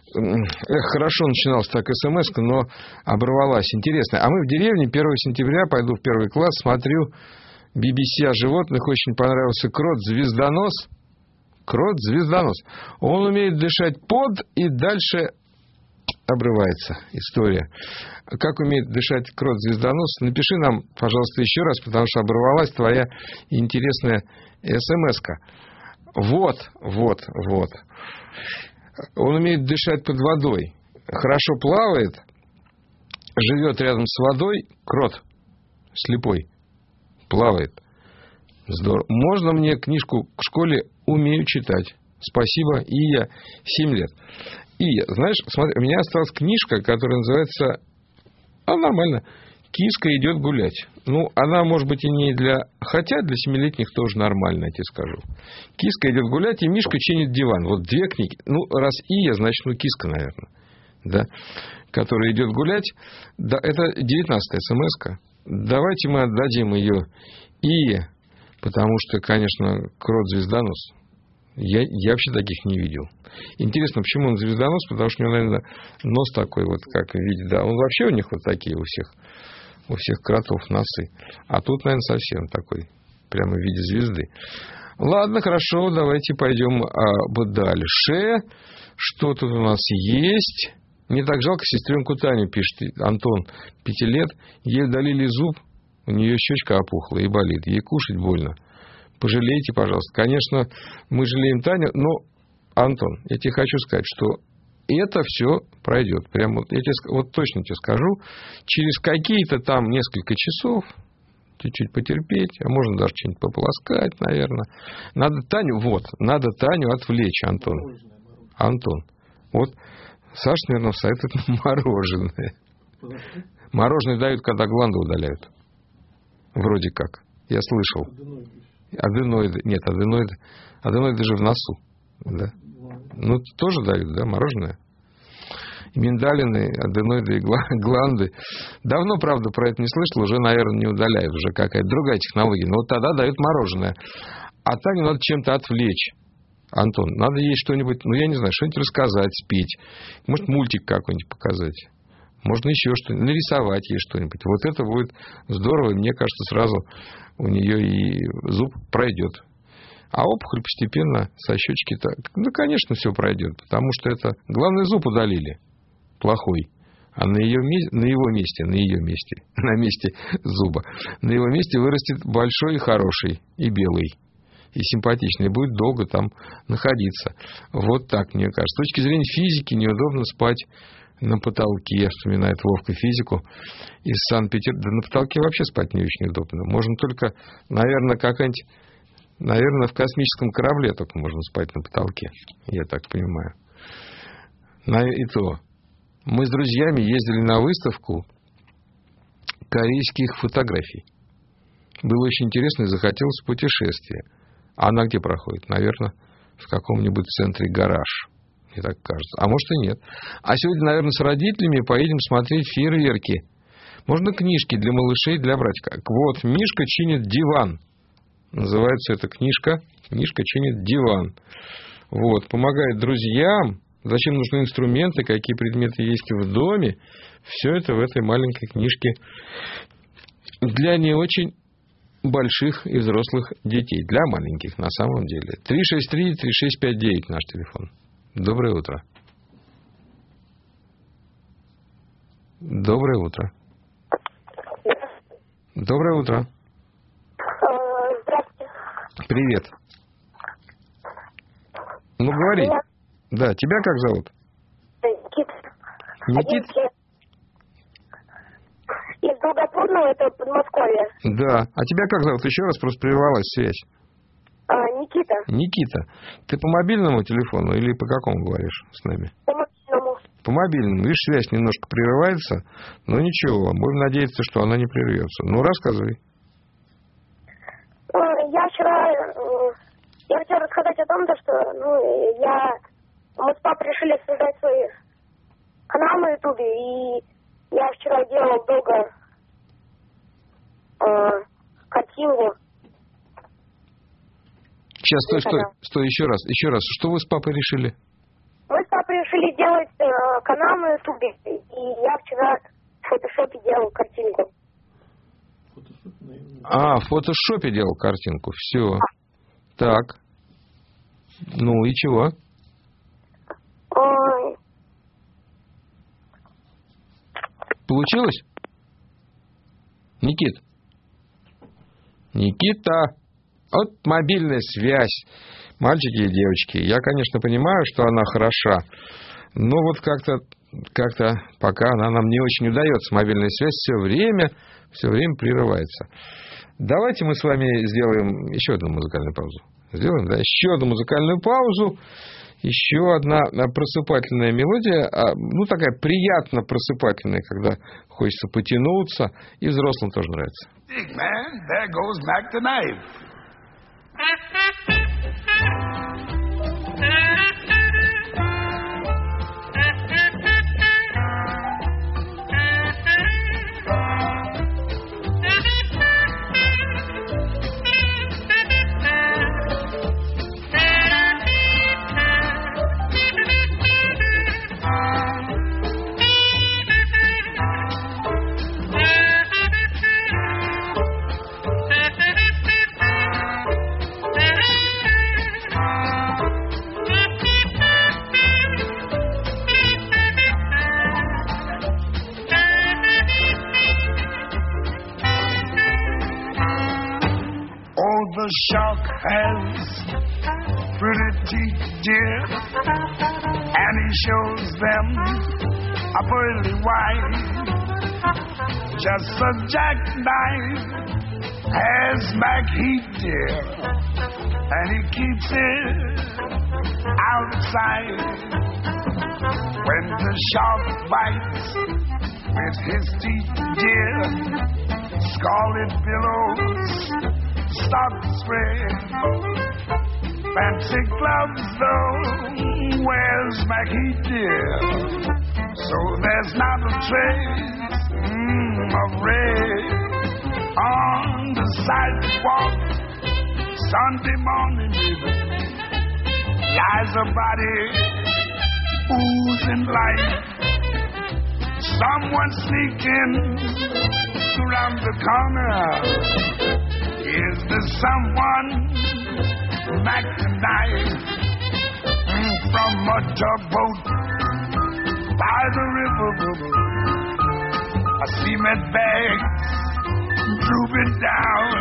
эх, хорошо начиналась так смс-ка, но оборвалась. Интересно. А мы в деревне первого сентября, пойду в первый класс, смотрю би би си о животных, очень понравился крот-звездонос. Крот-звездонос. Он умеет дышать под, и дальше обрывается история. Как умеет дышать крот-звездонос? Напиши нам, пожалуйста, еще раз, потому что оборвалась твоя интересная смс-ка. Вот, вот, вот. Он умеет дышать под водой. Хорошо плавает. Живет рядом с водой. Крот. Слепой. Плавает. Здорово. Можно мне книжку к школе «Умею читать»? Спасибо. Ия. Семь лет. Ия, знаешь, смотри, у меня осталась книжка, которая называется... А, нормально. «Киска идет гулять». Ну, она, может быть, и не для... Хотя для семилетних тоже нормально, я тебе скажу. «Киска идет гулять», и «Мишка чинит диван». Вот две книги. Ну, раз Ия, значит, ну, «Киска», наверное. Да? Которая идет гулять. Да, это девятнадцатая смс-ка. Давайте мы отдадим ее Ие. Потому что, конечно, крот-звездонос. Я, я вообще таких не видел. Интересно, почему он звездонос? Потому что у него, наверное, нос такой вот, как в виде, да. Он вообще у них вот такие у всех, у всех кротов носы. А тут, наверное, совсем такой, прямо в виде звезды. Ладно, хорошо, давайте пойдем а, дальше. Что тут у нас есть? Мне так жалко сестренку Таню, пишет Антон, пяти лет. Ей удалили зуб, у нее щечка опухла и болит. Ей кушать больно. Пожалейте, пожалуйста. Конечно, мы жалеем Таню, но, Антон, я тебе хочу сказать, что это все пройдет. Прямо вот, я тебе, вот точно тебе скажу, через какие-то там несколько часов, чуть-чуть потерпеть, а можно даже что-нибудь пополоскать, наверное. Надо Таню, вот, надо Таню отвлечь, Антон. Мороженое, мороженое. Антон, вот Саша, наверное, советует мороженое. Мороженое дают, когда гланды удаляют. Вроде как. Я слышал. Аденоиды. Нет, аденоиды. Аденоиды же в носу. Да? Ну, тоже дают, да, мороженое. Миндалины, аденоиды и гланды. Давно, правда, про это не слышал. Уже, наверное, не удаляют. Уже какая-то другая технология. Но вот тогда дают мороженое. А Таню надо чем-то отвлечь. Антон, надо ей что-нибудь, ну, я не знаю, что-нибудь рассказать, спеть. Может, мультик какой-нибудь показать. Можно еще что-нибудь, нарисовать ей что-нибудь. Вот это будет здорово. И мне кажется, сразу у нее и зуб пройдет. А опухоль постепенно со щечки-то... Ну, конечно, все пройдет. Потому что это... Главный зуб удалили. Плохой. А на, ее, на его месте, на ее месте, на месте зуба, на его месте вырастет большой и хороший, и белый, и симпатичный. И будет долго там находиться. Вот так, мне кажется. С точки зрения физики неудобно спать на потолке, вспоминает Вовка физику из Санкт-Петербурга. Да на потолке вообще спать не очень удобно. Можно только, наверное, как-нибудь, наверное, в космическом корабле только можно спать на потолке. Я так понимаю. И то. Мы с друзьями ездили на выставку корейских фотографий. Было очень интересно и захотелось путешествие. А она где проходит? Наверное, в каком-нибудь центре «Гараж». Мне так кажется. А может и нет. А сегодня, наверное, с родителями поедем смотреть фейерверки. Можно книжки для малышей, для братика. Вот, Мишка чинит диван. Называется эта книжка. Мишка чинит диван. Вот, помогает друзьям. Зачем нужны инструменты, какие предметы есть в доме. Все это в этой маленькой книжке для не очень больших и взрослых детей. Для маленьких, на самом деле. три шесть три три шесть пять девять наш телефон. Доброе утро. Доброе утро. Доброе утро. Здравствуйте. Привет. Ну, говори. Меня... Да, тебя как зовут? Никита. Никит? Из Долгопрудного, это Подмосковье. Да. А тебя как зовут? Еще раз, просто прервалась связь. А, Никита. Никита. Ты по мобильному телефону или по какому говоришь с нами? По мобильному. По мобильному. Видишь, связь немножко прерывается, но ничего, будем надеяться, что она не прервется. Ну, рассказывай. Я вчера... Я хотела рассказать о том, что ну, я... Мы с папой решили создать свой канал на Ютубе, и я вчера делал долго э, картинку. Сейчас, стой, стой, стой, еще раз, еще раз. Что вы с папой решили? Мы с папой решили делать э, канал на Ютубе, и я вчера в фотошопе делал картинку. А, в фотошопе делал картинку, все. Так. Ну и чего? Ой. Получилось? Никит? Никита? Вот мобильная связь. Мальчики и девочки. Я, конечно, понимаю, что она хороша. Но вот как-то, как-то пока она нам не очень удается. Мобильная связь все время, все время прерывается. Давайте мы с вами сделаем еще одну музыкальную паузу. Сделаем, да? Еще одну музыкальную паузу. Еще одна просыпательная мелодия. Ну, такая приятно просыпательная, когда хочется потянуться. И взрослым тоже нравится. Big man, there goes Mac the knife. dear, and he shows them a pearly white. Just a jackknife has Mac Heat, dear, and he keeps it out of sight. When the shark bites with his teeth, dear, scarlet billows start to spread. Fancy gloves, though, wears Mac Heat, dear, so there's not a trace mm, of red on the sidewalk. Sunday morning, baby, lies a body oozing light. Someone sneaking around the corner. Is there someone Mac tonight mm, from a tugboat by the river? A cement bags drooping down.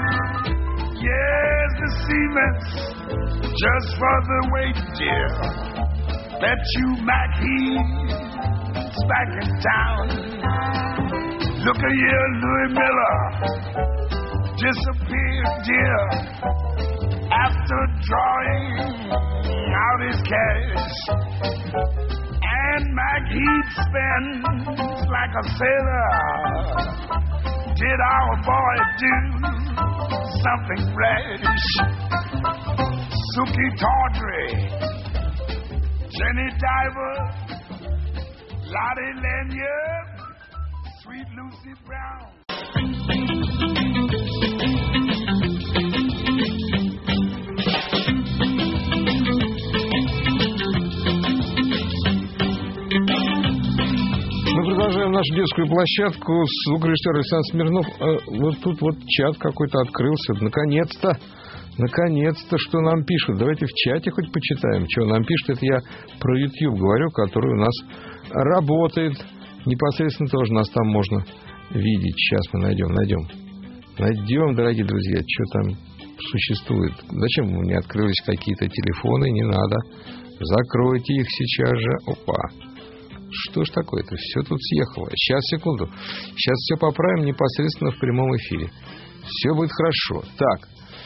Yes, the cement's just for the weight, dear. Bet you Mac he's back in town. Look at here, Louis Miller disappeared, dear, after drawing out his cash. And Mac Heat spends like a sailor. Did our boy do something rash? Suki Tawdry, Jenny Diver, Lottie Lanyard, Sweet Lucy Brown. Мы продолжаем нашу детскую площадку. Звукорежиссер Александр Смирнов. Вот тут вот чат какой-то открылся. Наконец-то. Наконец-то, что нам пишут. Давайте в чате хоть почитаем, что нам пишут. Это я про YouTube говорю, который у нас работает. Непосредственно тоже нас там можно видеть. Сейчас мы найдем, найдем. Найдем, дорогие друзья, что там существует. Зачем не открылись какие-то телефоны? Не надо. Закройте их сейчас же. Опа. Что ж такое-то? Все тут съехало. Сейчас, секунду. Сейчас все поправим непосредственно в прямом эфире. Все будет хорошо. Так.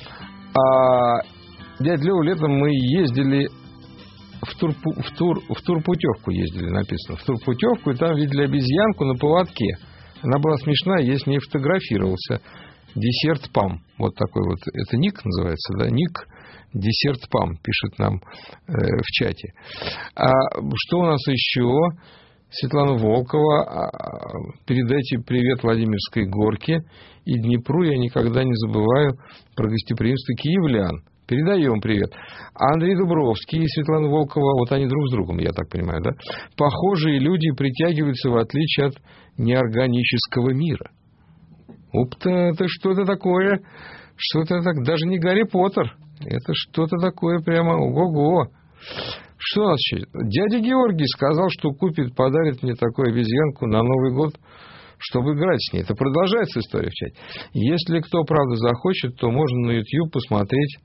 А, дядя Лёва, летом мы ездили в, тур, в, тур, в турпутевку ездили, написано. В турпутевку, и там видели обезьянку на поводке. Она была смешная, я с ней фотографировался. Десерт Пам. Вот такой вот. Это ник называется, да? Ник Десерт Пам пишет нам э, в чате. А что у нас еще? Светлана Волкова. А, передайте привет Владимирской горке и Днепру. Я никогда не забываю про гостеприимство киевлян. Передаем привет. Андрей Дубровский и Светлана Волкова, вот они друг с другом, я так понимаю, да? Похожие люди притягиваются в отличие от неорганического мира. Уп-то, это что-то такое. Что-то так, даже не Гарри Поттер. Это что-то такое прямо, ого-го. Что у нас еще? Дядя Георгий сказал, что купит, подарит мне такую обезьянку на Новый год, чтобы играть с ней. Это продолжается история в чате. Если кто, правда, захочет, то можно на YouTube посмотреть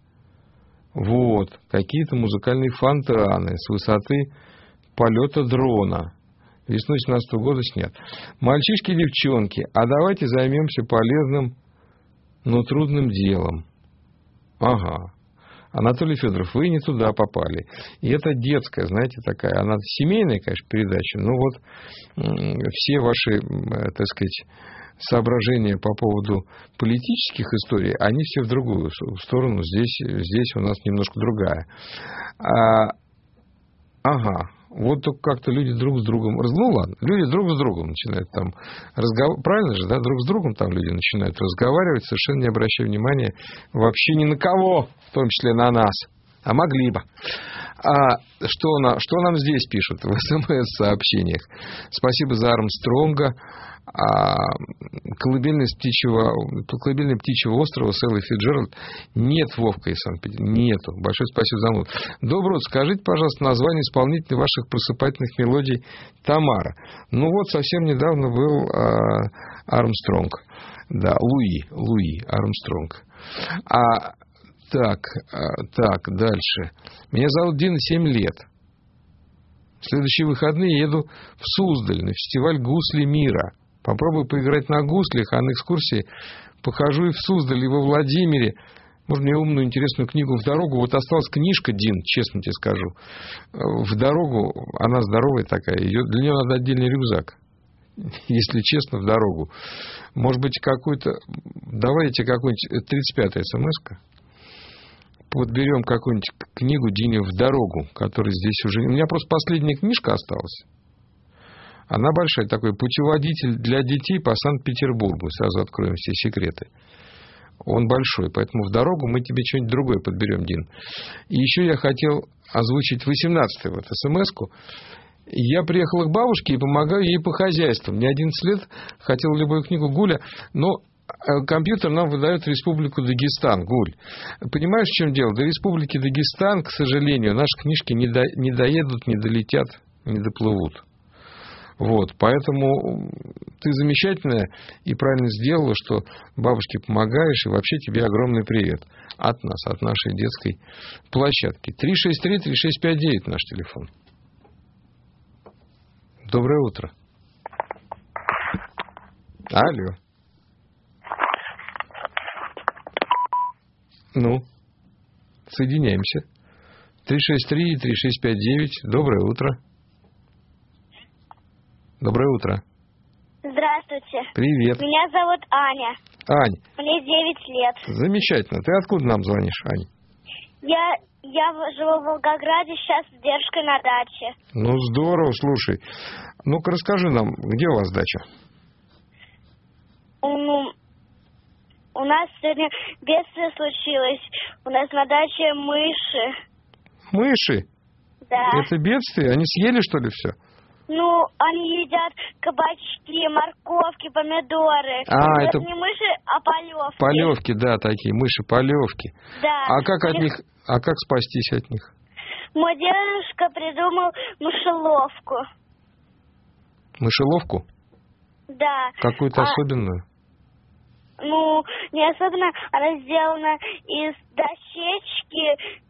вот, какие-то музыкальные фонтаны с высоты полета дрона. Весной семнадцатого года снят. Мальчишки и девчонки, а давайте займемся полезным, но трудным делом. Ага. Анатолий Федоров, вы не туда попали. И это детская, знаете, такая, она семейная, конечно, передача, но вот все ваши, так сказать, соображения по поводу политических историй, они все в другую сторону. Здесь, здесь у нас немножко другая. А, ага. Вот только как-то люди друг с другом... Ну ладно, люди друг с другом начинают там разговаривать. Правильно же, да? Друг с другом там люди начинают разговаривать, совершенно не обращая внимания вообще ни на кого, в том числе на нас. А могли бы. А что, на, что нам здесь пишут в СМС-сообщениях? Спасибо за Армстронга. А колыбельная птичьего, колыбельная птичьего острова с Эллой Фицджеральд нет, Вовка из Санкт-Петербурга. Нету. Большое спасибо за мут. Доброе утро. Скажите, пожалуйста, название исполнителя ваших просыпательных мелодий Тамара. Ну вот, совсем недавно был а, Армстронг. Да, Луи. Луи Армстронг. А Так, так, дальше. Меня зовут Дина, семь лет. В следующие выходные еду в Суздаль на фестиваль «Гусли мира». Попробую поиграть на гуслях, а на экскурсии похожу и в Суздале, и во Владимире. Может, мне умную, интересную книгу в дорогу. Вот осталась книжка, Дин, честно тебе скажу. В дорогу, она здоровая такая, ее, для нее надо отдельный рюкзак. Если честно, в дорогу. Может быть, какой-то... Давайте какую-нибудь... тридцать пятая смс-ка. Подберем какую-нибудь книгу Дине в дорогу, которая здесь уже... У меня просто последняя книжка осталась. Она большая, такой путеводитель для детей по Санкт-Петербургу. Сразу откроем все секреты. Он большой, поэтому в дорогу мы тебе что-нибудь другое подберем, Дин. И еще я хотел озвучить восемнадцатую вот смс-ку. Я приехала к бабушке и помогаю ей по хозяйству. Мне одиннадцать лет, хотела любую книгу Гуля, но компьютер нам выдает Республику Дагестан, Гуль. Понимаешь, в чем дело? До Республики Дагестан, к сожалению, наши книжки не, до, не доедут, не долетят, не доплывут. Вот, поэтому ты замечательная и правильно сделала, что бабушке помогаешь, и вообще тебе огромный привет от нас, от нашей детской площадки. три шесть три три шесть пять девять наш телефон. Доброе утро. Алло. Ну, соединяемся. три шесть три три шесть пять девять. Доброе утро. Доброе утро. Здравствуйте. Привет. Меня зовут Аня. Ань. Мне девять лет. Замечательно. Ты откуда нам звонишь, Ань? Я, я живу в Волгограде, сейчас с дедушкой на даче. Ну, здорово, слушай. Ну-ка, расскажи нам, где у вас дача? Ну, у нас сегодня бедствие случилось. У нас на даче мыши. Мыши? Да. Это бедствие? Они съели, что ли, все? Ну, они едят кабачки, морковки, помидоры. А, это... это не мыши, а полевки. Полевки, да, такие, мыши-полевки. Да. А как от них, а как спастись от них? Мой дедушка придумал мышеловку. Мышеловку? Да. Какую-то а, особенную? Ну, не особенно, она сделана из дощечки.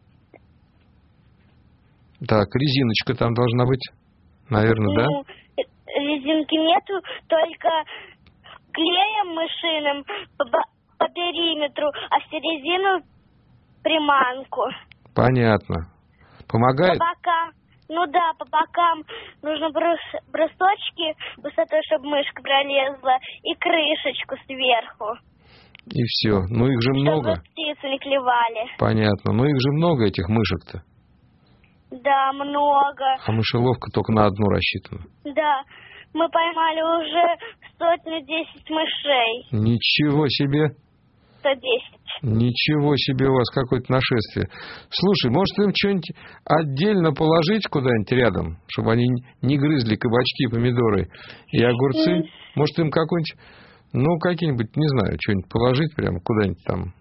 Так, резиночка там должна быть. Наверное, ну, да? Резинки нету, только клеем мышиным по, по периметру, а в середину приманку. Понятно. Помогает? По бокам, ну да, по бокам нужно брус, брусочки высотой, чтобы мышка пролезла, и крышечку сверху. И все. Ну их же много. Чтобы птицы не клевали. Понятно. Ну их же много, этих мышек-то. Да, много. А мышеловка только на одну рассчитана. Да, мы поймали уже сотню десять мышей. Ничего себе. сто десять. Ничего себе у вас какое-то нашествие. Слушай, может им что-нибудь отдельно положить куда-нибудь рядом, чтобы они не грызли кабачки, помидоры и огурцы? Mm. Может им какой-нибудь, ну какие-нибудь, не знаю, что-нибудь положить прямо куда-нибудь там?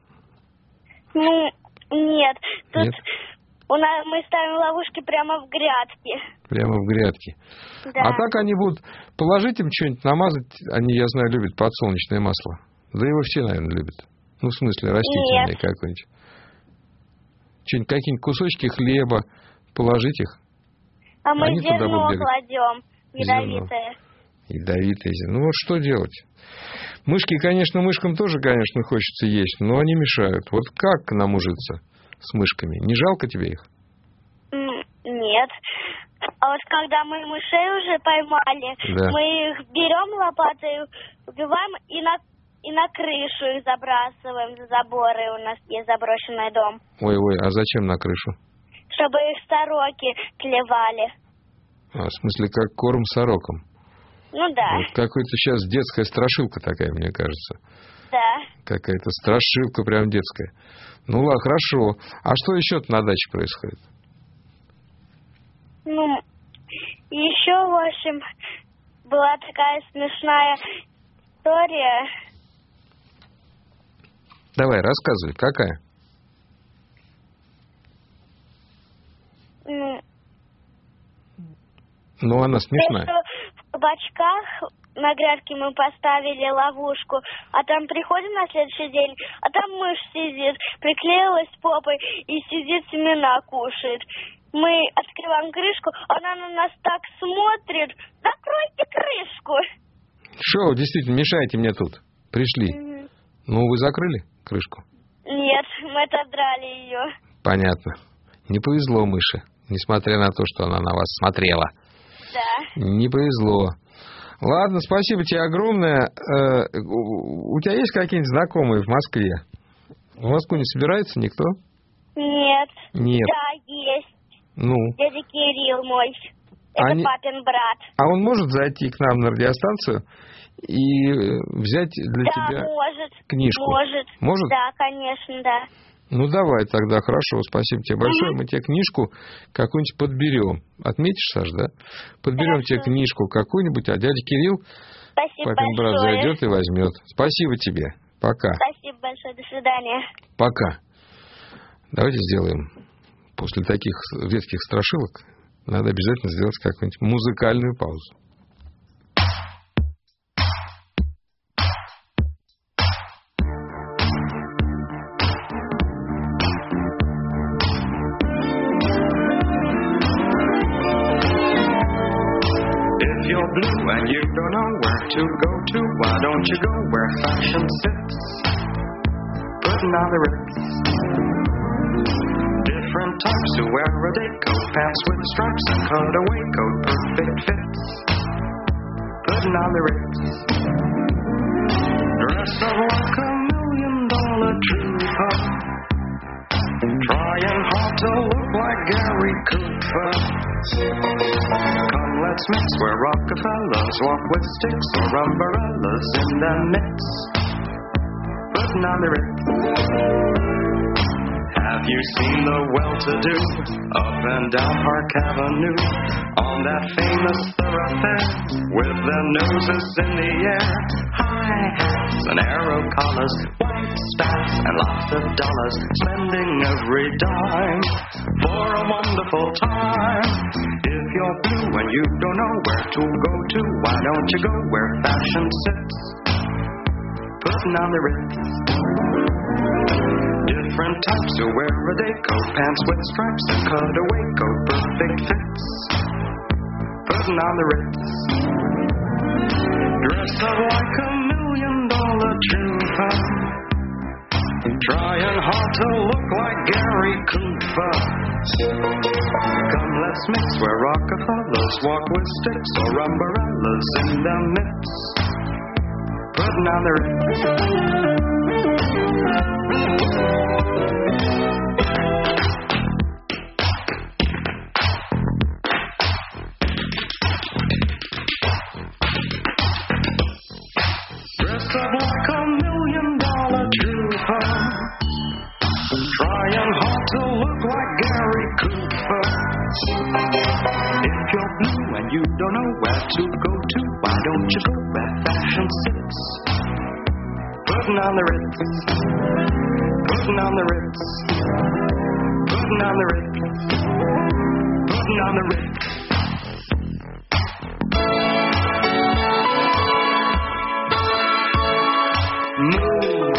Ну, нет. Тут... Нет? У нас мы ставим ловушки прямо в грядке. Прямо в грядке. Да. А так они будут... Положить им что-нибудь, намазать. Они, я знаю, любят подсолнечное масло. Да его все, наверное, любят. Ну, в смысле, растительное какое-нибудь. Что-нибудь, какие-нибудь кусочки хлеба. Положить их. А мы они зерно кладем. Ядовитое. Ядовитое зерно. Ну, вот что делать? Мышки, конечно, мышкам тоже, конечно, хочется есть, но они мешают. Вот как нам ужиться с мышками? Не жалко тебе их? Нет. А вот когда мы мышей уже поймали, да. мы их берем лопатой, убиваем и на, и на крышу их забрасываем за заборы. У нас есть заброшенный дом. Ой-ой, а зачем на крышу? Чтобы их сороки клевали. А, в смысле, как корм сорокам? Ну да. Вот какой-то сейчас детская страшилка такая, мне кажется. Да. Какая-то страшилка прям детская. Ну ладно, хорошо. А что еще-то на даче происходит? Ну, еще, в общем, была такая смешная история. Давай, рассказывай, какая? Ну, ну она смешная. То, что кабачках на грядке мы поставили ловушку, а там приходим на следующий день, а там мышь сидит, приклеилась попой и сидит, семена кушает. Мы открываем крышку, она на нас так смотрит. Закройте крышку. Шо, действительно, мешаете мне тут. Пришли. Mm-hmm. Ну, вы закрыли крышку? Нет, мы отодрали ее. Понятно. Не повезло мыши, несмотря на то, что она на вас смотрела. Да. Не повезло. Ладно, спасибо тебе огромное. У тебя есть какие-нибудь знакомые в Москве? В Москву не собирается никто? Нет. Нет. Да, есть. Ну? Дядя Кирилл мой. Это Они... папин брат. А он может зайти к нам на радиостанцию и взять для да, тебя может. книжку? Может. Может? Да, конечно, да. Ну, давай тогда, хорошо, спасибо тебе большое. Mm-hmm. Мы тебе книжку какую-нибудь подберем. Отметишь, Саш, да? Подберем тебе книжку какую-нибудь, а дядя Кирилл, спасибо папин брат, большое. зайдет и возьмет. Спасибо тебе. Пока. Спасибо большое. До свидания. Пока. Давайте сделаем, после таких редких страшилок, надо обязательно сделать какую-нибудь музыкальную паузу. Blue and you don't know where to go to, why don't you go where fashion sits, putting on the ritz. Different types who wear a day coat, pants with stripes and cutaway coat, perfect fits, putting on the ritz. Dress up like a million dollar trooper, trying hard to look like Gary Cooper. Come, let's mix where Rockefellers walk with sticks or umbrellas in their midst, putting on the ritz. Have you seen the well-to-do up and down Park Avenue on that famous thoroughfare with their noses in the air? High hats and arrow collars, white spats and lots of dollars, spending every dime for a wonderful time. If you're blue and you don't know where to go to, why don't you go where fashion sits, putting on the ritz. Different types who wear a day coat, pants with stripes and cutaway coat, perfect fits, putting on the ritz. Dress up like a million dollar trooper, trying hard to look like Gary Cooper. Come, let's mix where Rockefellers walk with sticks or umbrellas in their midst, putting on the ritz. Dressed up like a million dollar trooper, trying hard to look like Gary Cooper. If you're blue and you don't know where to go to, why don't you go where fashion sits, putting on the ritz, putting on the ritz, putting on the ritz, putting on the ritz. Move.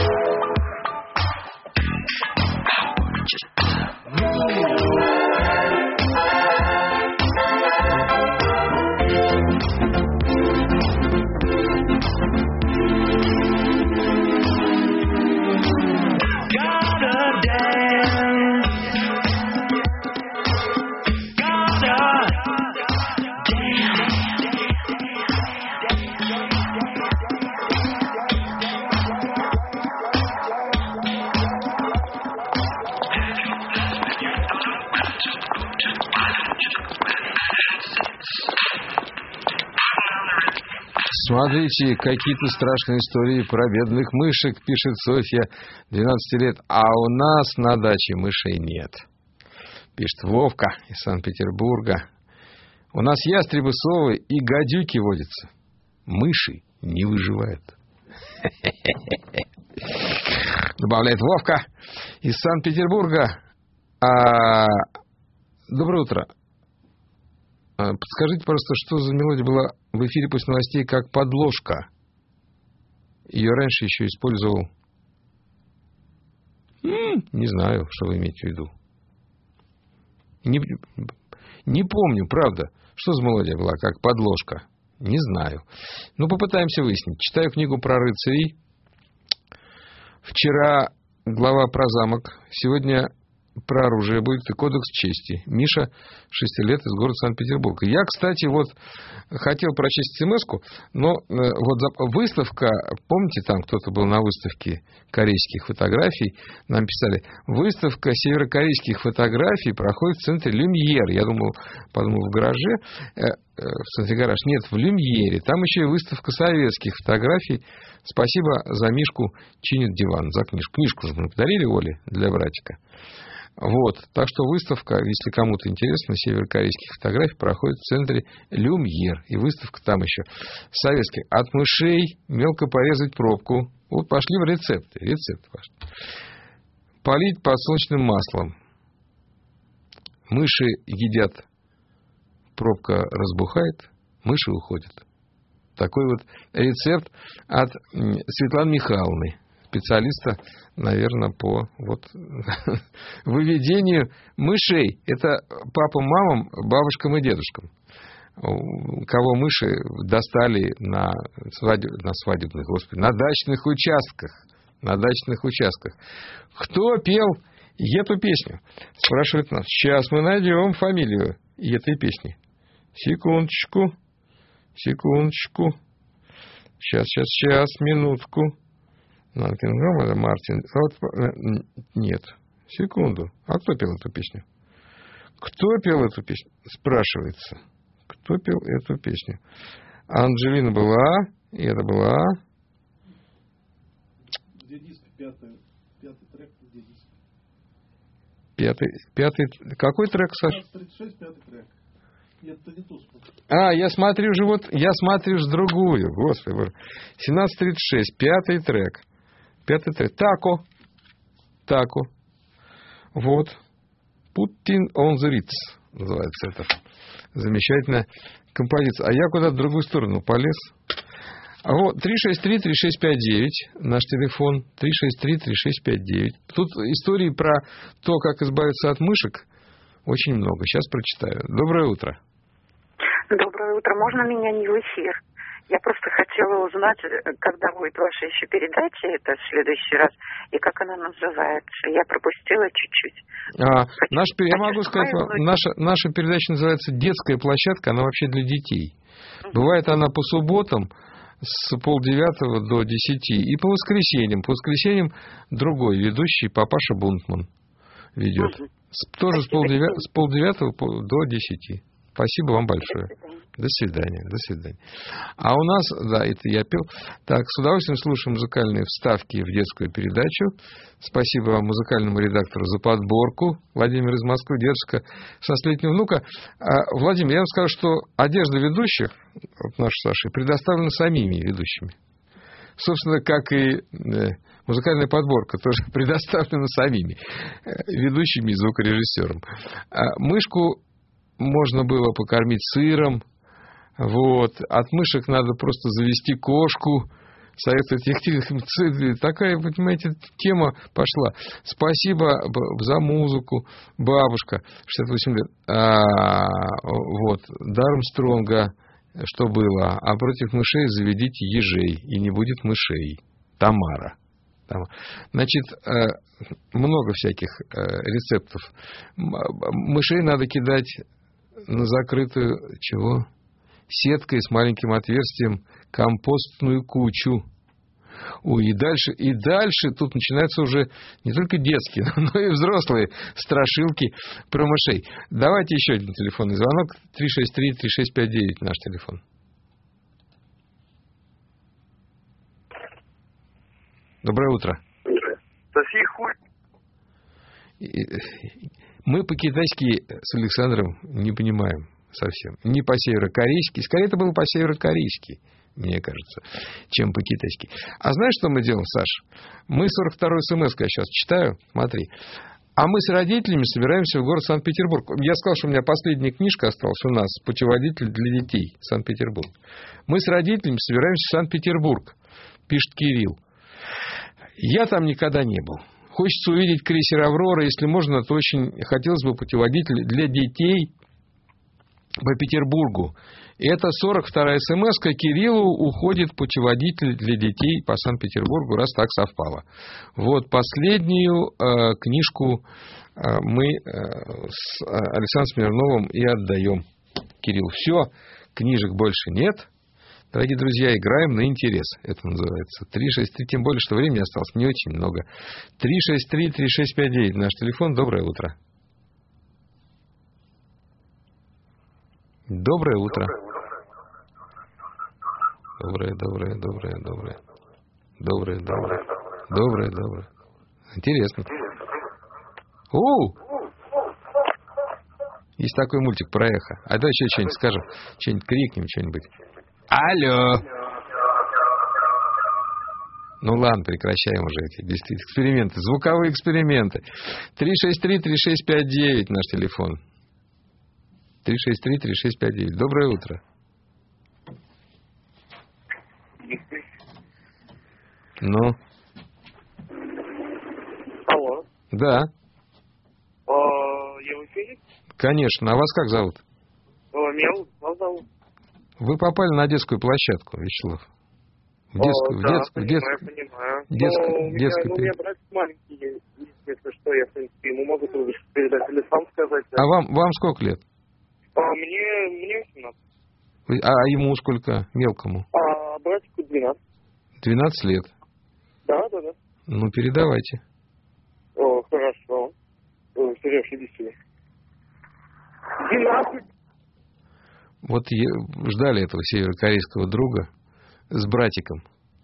Смотрите, какие-то страшные истории про бедных мышек, пишет Софья, двенадцать лет. А у нас на даче мышей нет. Пишет Вовка из Санкт-Петербурга. У нас ястребы, совы и гадюки водятся. Мыши не выживают. Добавляет Вовка из Санкт-Петербурга. А... Доброе утро. Подскажите просто, что за мелодия была в эфире после новостей как подложка? Ее раньше еще использовал... М-м, не знаю, что вы имеете в виду. Не, не помню, правда, что за мелодия была как подложка. Не знаю. Ну, попытаемся выяснить. Читаю книгу про рыцарей. Вчера глава про замок. Сегодня про оружие будет и кодекс чести. Миша, шесть лет, из города Санкт-Петербург. Я, кстати, вот хотел прочесть смс-ку, но вот выставка, помните, там кто-то был на выставке корейских фотографий, нам писали, выставка северокорейских фотографий проходит в центре Люмьер. Я думал, подумал, в гараже, в центре гараж. Нет, в Люмьере. Там еще и выставка советских фотографий. Спасибо за Мишку чинит диван, за книжку. Книжку же мы подарили Оле для братика. Вот, так что выставка, если кому-то интересно, северокорейских фотографий проходит в центре Люмьер. И выставка там еще советская. От мышей мелко порезать пробку. Вот пошли в рецепты. Рецепты пошли. Полить подсолнечным маслом. Мыши едят, пробка разбухает, мыши уходят. Такой вот рецепт от Светланы Михайловны, специалиста, наверное, по вот, выведению мышей. Это папам, мамам, бабушкам и дедушкам. Кого мыши достали на, свадеб... на свадебных, господи, на дачных участках. На дачных участках. Кто пел эту песню? Спрашивает нас. Сейчас мы найдем фамилию этой песни. Секундочку. Секундочку. Сейчас, сейчас, сейчас, минутку. Мартин. Нет. Секунду. А кто пел эту песню? Кто пел эту песню? Спрашивается. Кто пел эту песню? Анджелина была. И это была... Где диск? Пятый, пятый трек. Где диск? Пятый, пятый... Какой трек, Саш? семнадцать тридцать шесть, пятый трек. Нет, это не туз. А, я смотрю же вот... Я смотрю же другую. Господи боже. семнадцать тридцать шесть. Пятый трек. Пятый трек. Тако. Тако. Вот. Putting on the Ritz называется это. Замечательная композиция. А я куда-то в другую сторону полез. А вот три шесть три три шесть пять девять наш телефон. три шесть три три шесть пять девять. Тут истории про то, как избавиться от мышек, очень много. Сейчас прочитаю. Доброе утро. Доброе утро. Можно меня не в эфир? Я просто хотела узнать, когда будет ваша еще передача, это в следующий раз, и как она называется. Я пропустила чуть-чуть. А, наш, я могу сказать, наша, наша передача называется «Детская площадка», она вообще для детей. Uh-huh. Бывает она по субботам с полдевятого до десяти, и по воскресеньям. По воскресеньям другой ведущий, папаша Бунтман, ведет. Uh-huh. С, тоже с полдевятого, с полдевятого до десяти. Спасибо вам большое. До свидания. До свидания. А у нас, да, это я пел. Так, с удовольствием слушаем музыкальные вставки в детскую передачу. Спасибо вам, музыкальному редактору, за подборку. Владимир из Москвы, дедушка шестнадцатилетнего внука. А, Владимир, я вам скажу, что одежда ведущих, вот наша Саша, предоставлена самими ведущими. Собственно, как и э, музыкальная подборка, тоже предоставлена самими э, ведущими и звукорежиссером. А, мышку можно было покормить сыром. Вот. От мышек надо просто завести кошку. Советует Екатерина. Такая, понимаете, тема пошла. Спасибо за музыку, бабушка, шестьдесят восемь лет. А, вот. Даром Стронга, что было. А против мышей заведите ежей, и не будет мышей. Тамара. Значит, много всяких рецептов. Мышей надо кидать на закрытую, чего? Сеткой с маленьким отверстием компостную кучу. Ой, и дальше, и дальше тут начинаются уже не только детские, но и взрослые страшилки про мышей. Давайте еще один телефонный звонок. три шесть три три шесть пять девять наш телефон. Доброе утро. Мы по-китайски с Александром не понимаем совсем. Не по-северокорейски. Скорее, это было по-северокорейски, мне кажется, чем по-китайски. А знаешь, что мы делаем, Саш? Мы сорок вторую смс-ку я сейчас читаю. Смотри. А мы с родителями собираемся в город Санкт-Петербург. Я сказал, что у меня последняя книжка осталась у нас, «Путеводитель для детей Санкт-Петербург». Мы с родителями собираемся в Санкт-Петербург, пишет Кирилл. Я там никогда не был. Хочется увидеть крейсер «Аврора». Если можно, то очень хотелось бы путеводитель для детей по Петербургу. Это сорок вторая смс-ка. Кириллу уходит путеводитель для детей по Санкт-Петербургу, раз так совпало. Вот последнюю э, книжку э, мы э, с Александром Смирновым и отдаем Кириллу. Все, книжек больше нет. Дорогие друзья, играем на интерес, это называется. три шесть три, тем более, что времени осталось не очень много. три шесть три три шесть пять девять, наш телефон. Доброе утро. Доброе утро. Доброе, доброе, доброе, доброе. Доброе, доброе. Доброе, доброе. Интересно. У! Есть такой мультик про эхо. А давай еще что-нибудь скажем. Что-нибудь крикнем, что-нибудь. Алло! Ну ладно, прекращаем уже эти действительно эксперименты. Звуковые эксперименты. три шесть три три шесть пять девять наш телефон. три шесть три три шесть пять девять. Доброе утро. Ну? Алло. Да. А, я в эфире? Конечно. А вас как зовут? А, меня вас зовут. Вы попали на детскую площадку, Вячеслав. В детскую, О, в да, детскую, понимаю, детскую, понимаю. детскую, Но у меня, детскую. ну, у меня братик маленький, если что, я, в принципе, ему могу передать или сам сказать. Да. А вам, вам сколько лет? А, мне, мне восемнадцать. А ему сколько, мелкому? А братику двенадцать. двенадцать лет. Да, да, да. Ну, передавайте. О, хорошо. О, Сереж, иди сюда. двенадцать. Вот ждали этого северокорейского друга с братиком.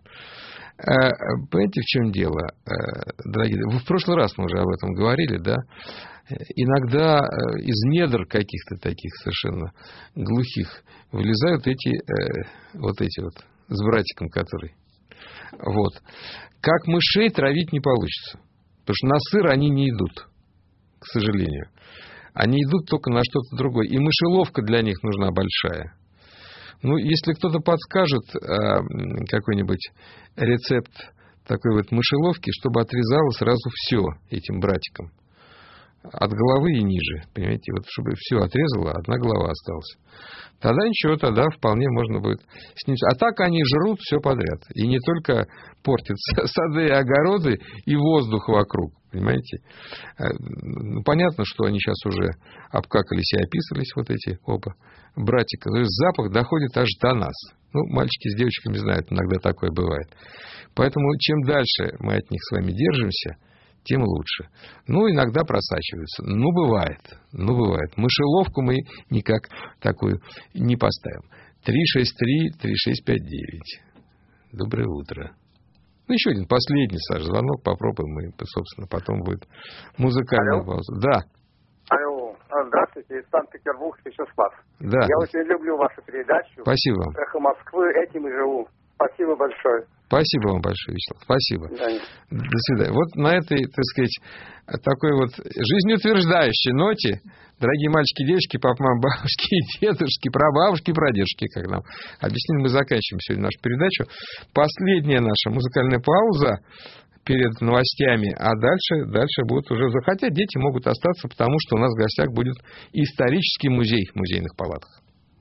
А, понимаете, в чем дело, дорогие? Вы в прошлый раз мы уже об этом говорили, да? Иногда из недр каких-то таких совершенно глухих вылезают эти вот эти вот с братиком, который. Вот. Как мышей травить не получится. Потому что на сыр они не идут, к сожалению. Они идут только на что-то другое. И мышеловка для них нужна большая. Ну, если кто-то подскажет э, какой-нибудь рецепт такой вот мышеловки, чтобы отрезало сразу все этим братикам. От головы и ниже. Понимаете, вот чтобы все отрезало, одна голова осталась. Тогда ничего, тогда вполне можно будет с ним. А так они жрут все подряд. И не только портят сады и огороды, и воздух вокруг. Понимаете? Ну, понятно, что они сейчас уже обкакались и описались, вот эти оба братика. То есть запах доходит аж до нас. Ну, мальчики с девочками знают, иногда такое бывает. Поэтому чем дальше мы от них с вами держимся, тем лучше. Ну, иногда просачиваются. Ну, бывает. Ну, бывает. Мышеловку мы никак такую не поставим. три шесть три три шесть пять девять. Доброе утро. Ну, еще один, последний, Саша, звонок. Попробуем. И, собственно, потом будет музыкальная Алло. пауза. Да. Алло. Здравствуйте. Из Санкт-Петербург, Вячеслав. Да. Я очень люблю вашу передачу. Спасибо вам. Эхо Москвы. Этим и живу. Спасибо большое. Спасибо вам большое, Вячеслав. Спасибо. Да. До свидания. Вот на этой, так сказать, такой вот жизнеутверждающей ноте, дорогие мальчики, девочки, папа, мама, бабушки и дедушки, прабабушки, прадедушки, как нам объяснили, мы заканчиваем сегодня нашу передачу. Последняя наша музыкальная пауза перед новостями, а дальше, дальше будут уже... Хотя дети могут остаться, потому что у нас в гостях будет исторический музей в музейных палатах.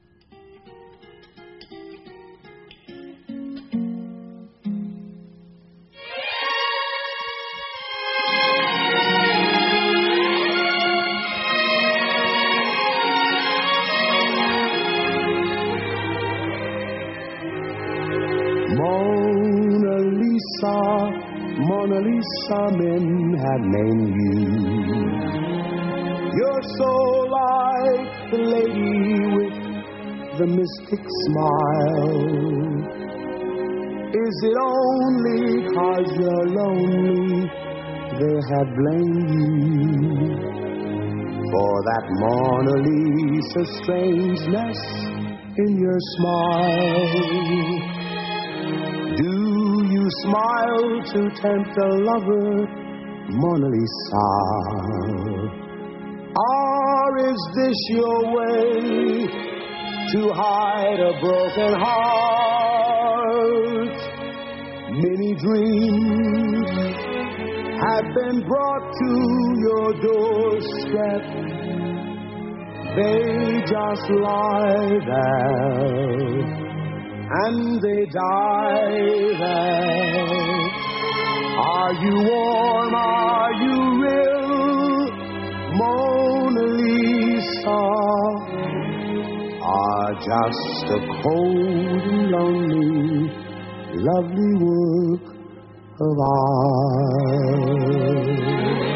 Mona Lisa, Mona Lisa, men have named you. You're so like the lady with the mystic smile. Is it only 'cause you're lonely they have blamed you for that Mona Lisa strangeness in your smile? Do you smile to tempt a lover Mona Lisa? Or is this your way to hide a broken heart? Many dreams have been brought to your doorstep. They just lie there and they die there. Are you warm? Are you real, Mona Lisa? Are just a cold and lonely, lovely work of art?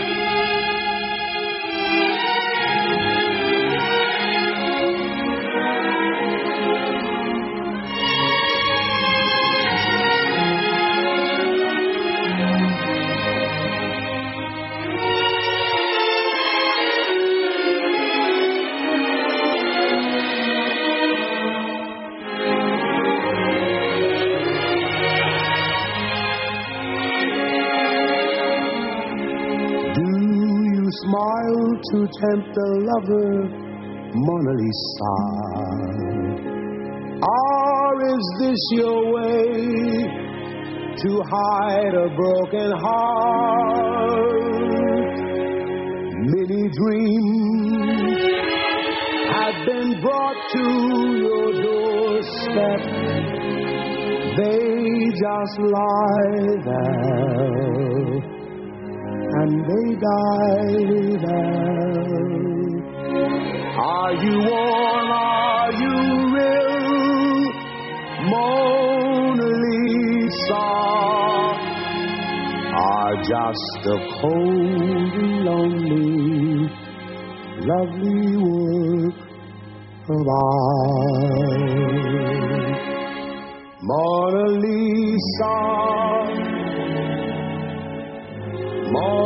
Smile to tempt the lover, Mona Lisa? Or is this your way to hide a broken heart? Many dreams have been brought to your doorstep. They just lie there and they die there. Are you warm? Are you real, Mona Lisa? Are just a cold and lonely, lovely work of art? Mona Lisa, Mona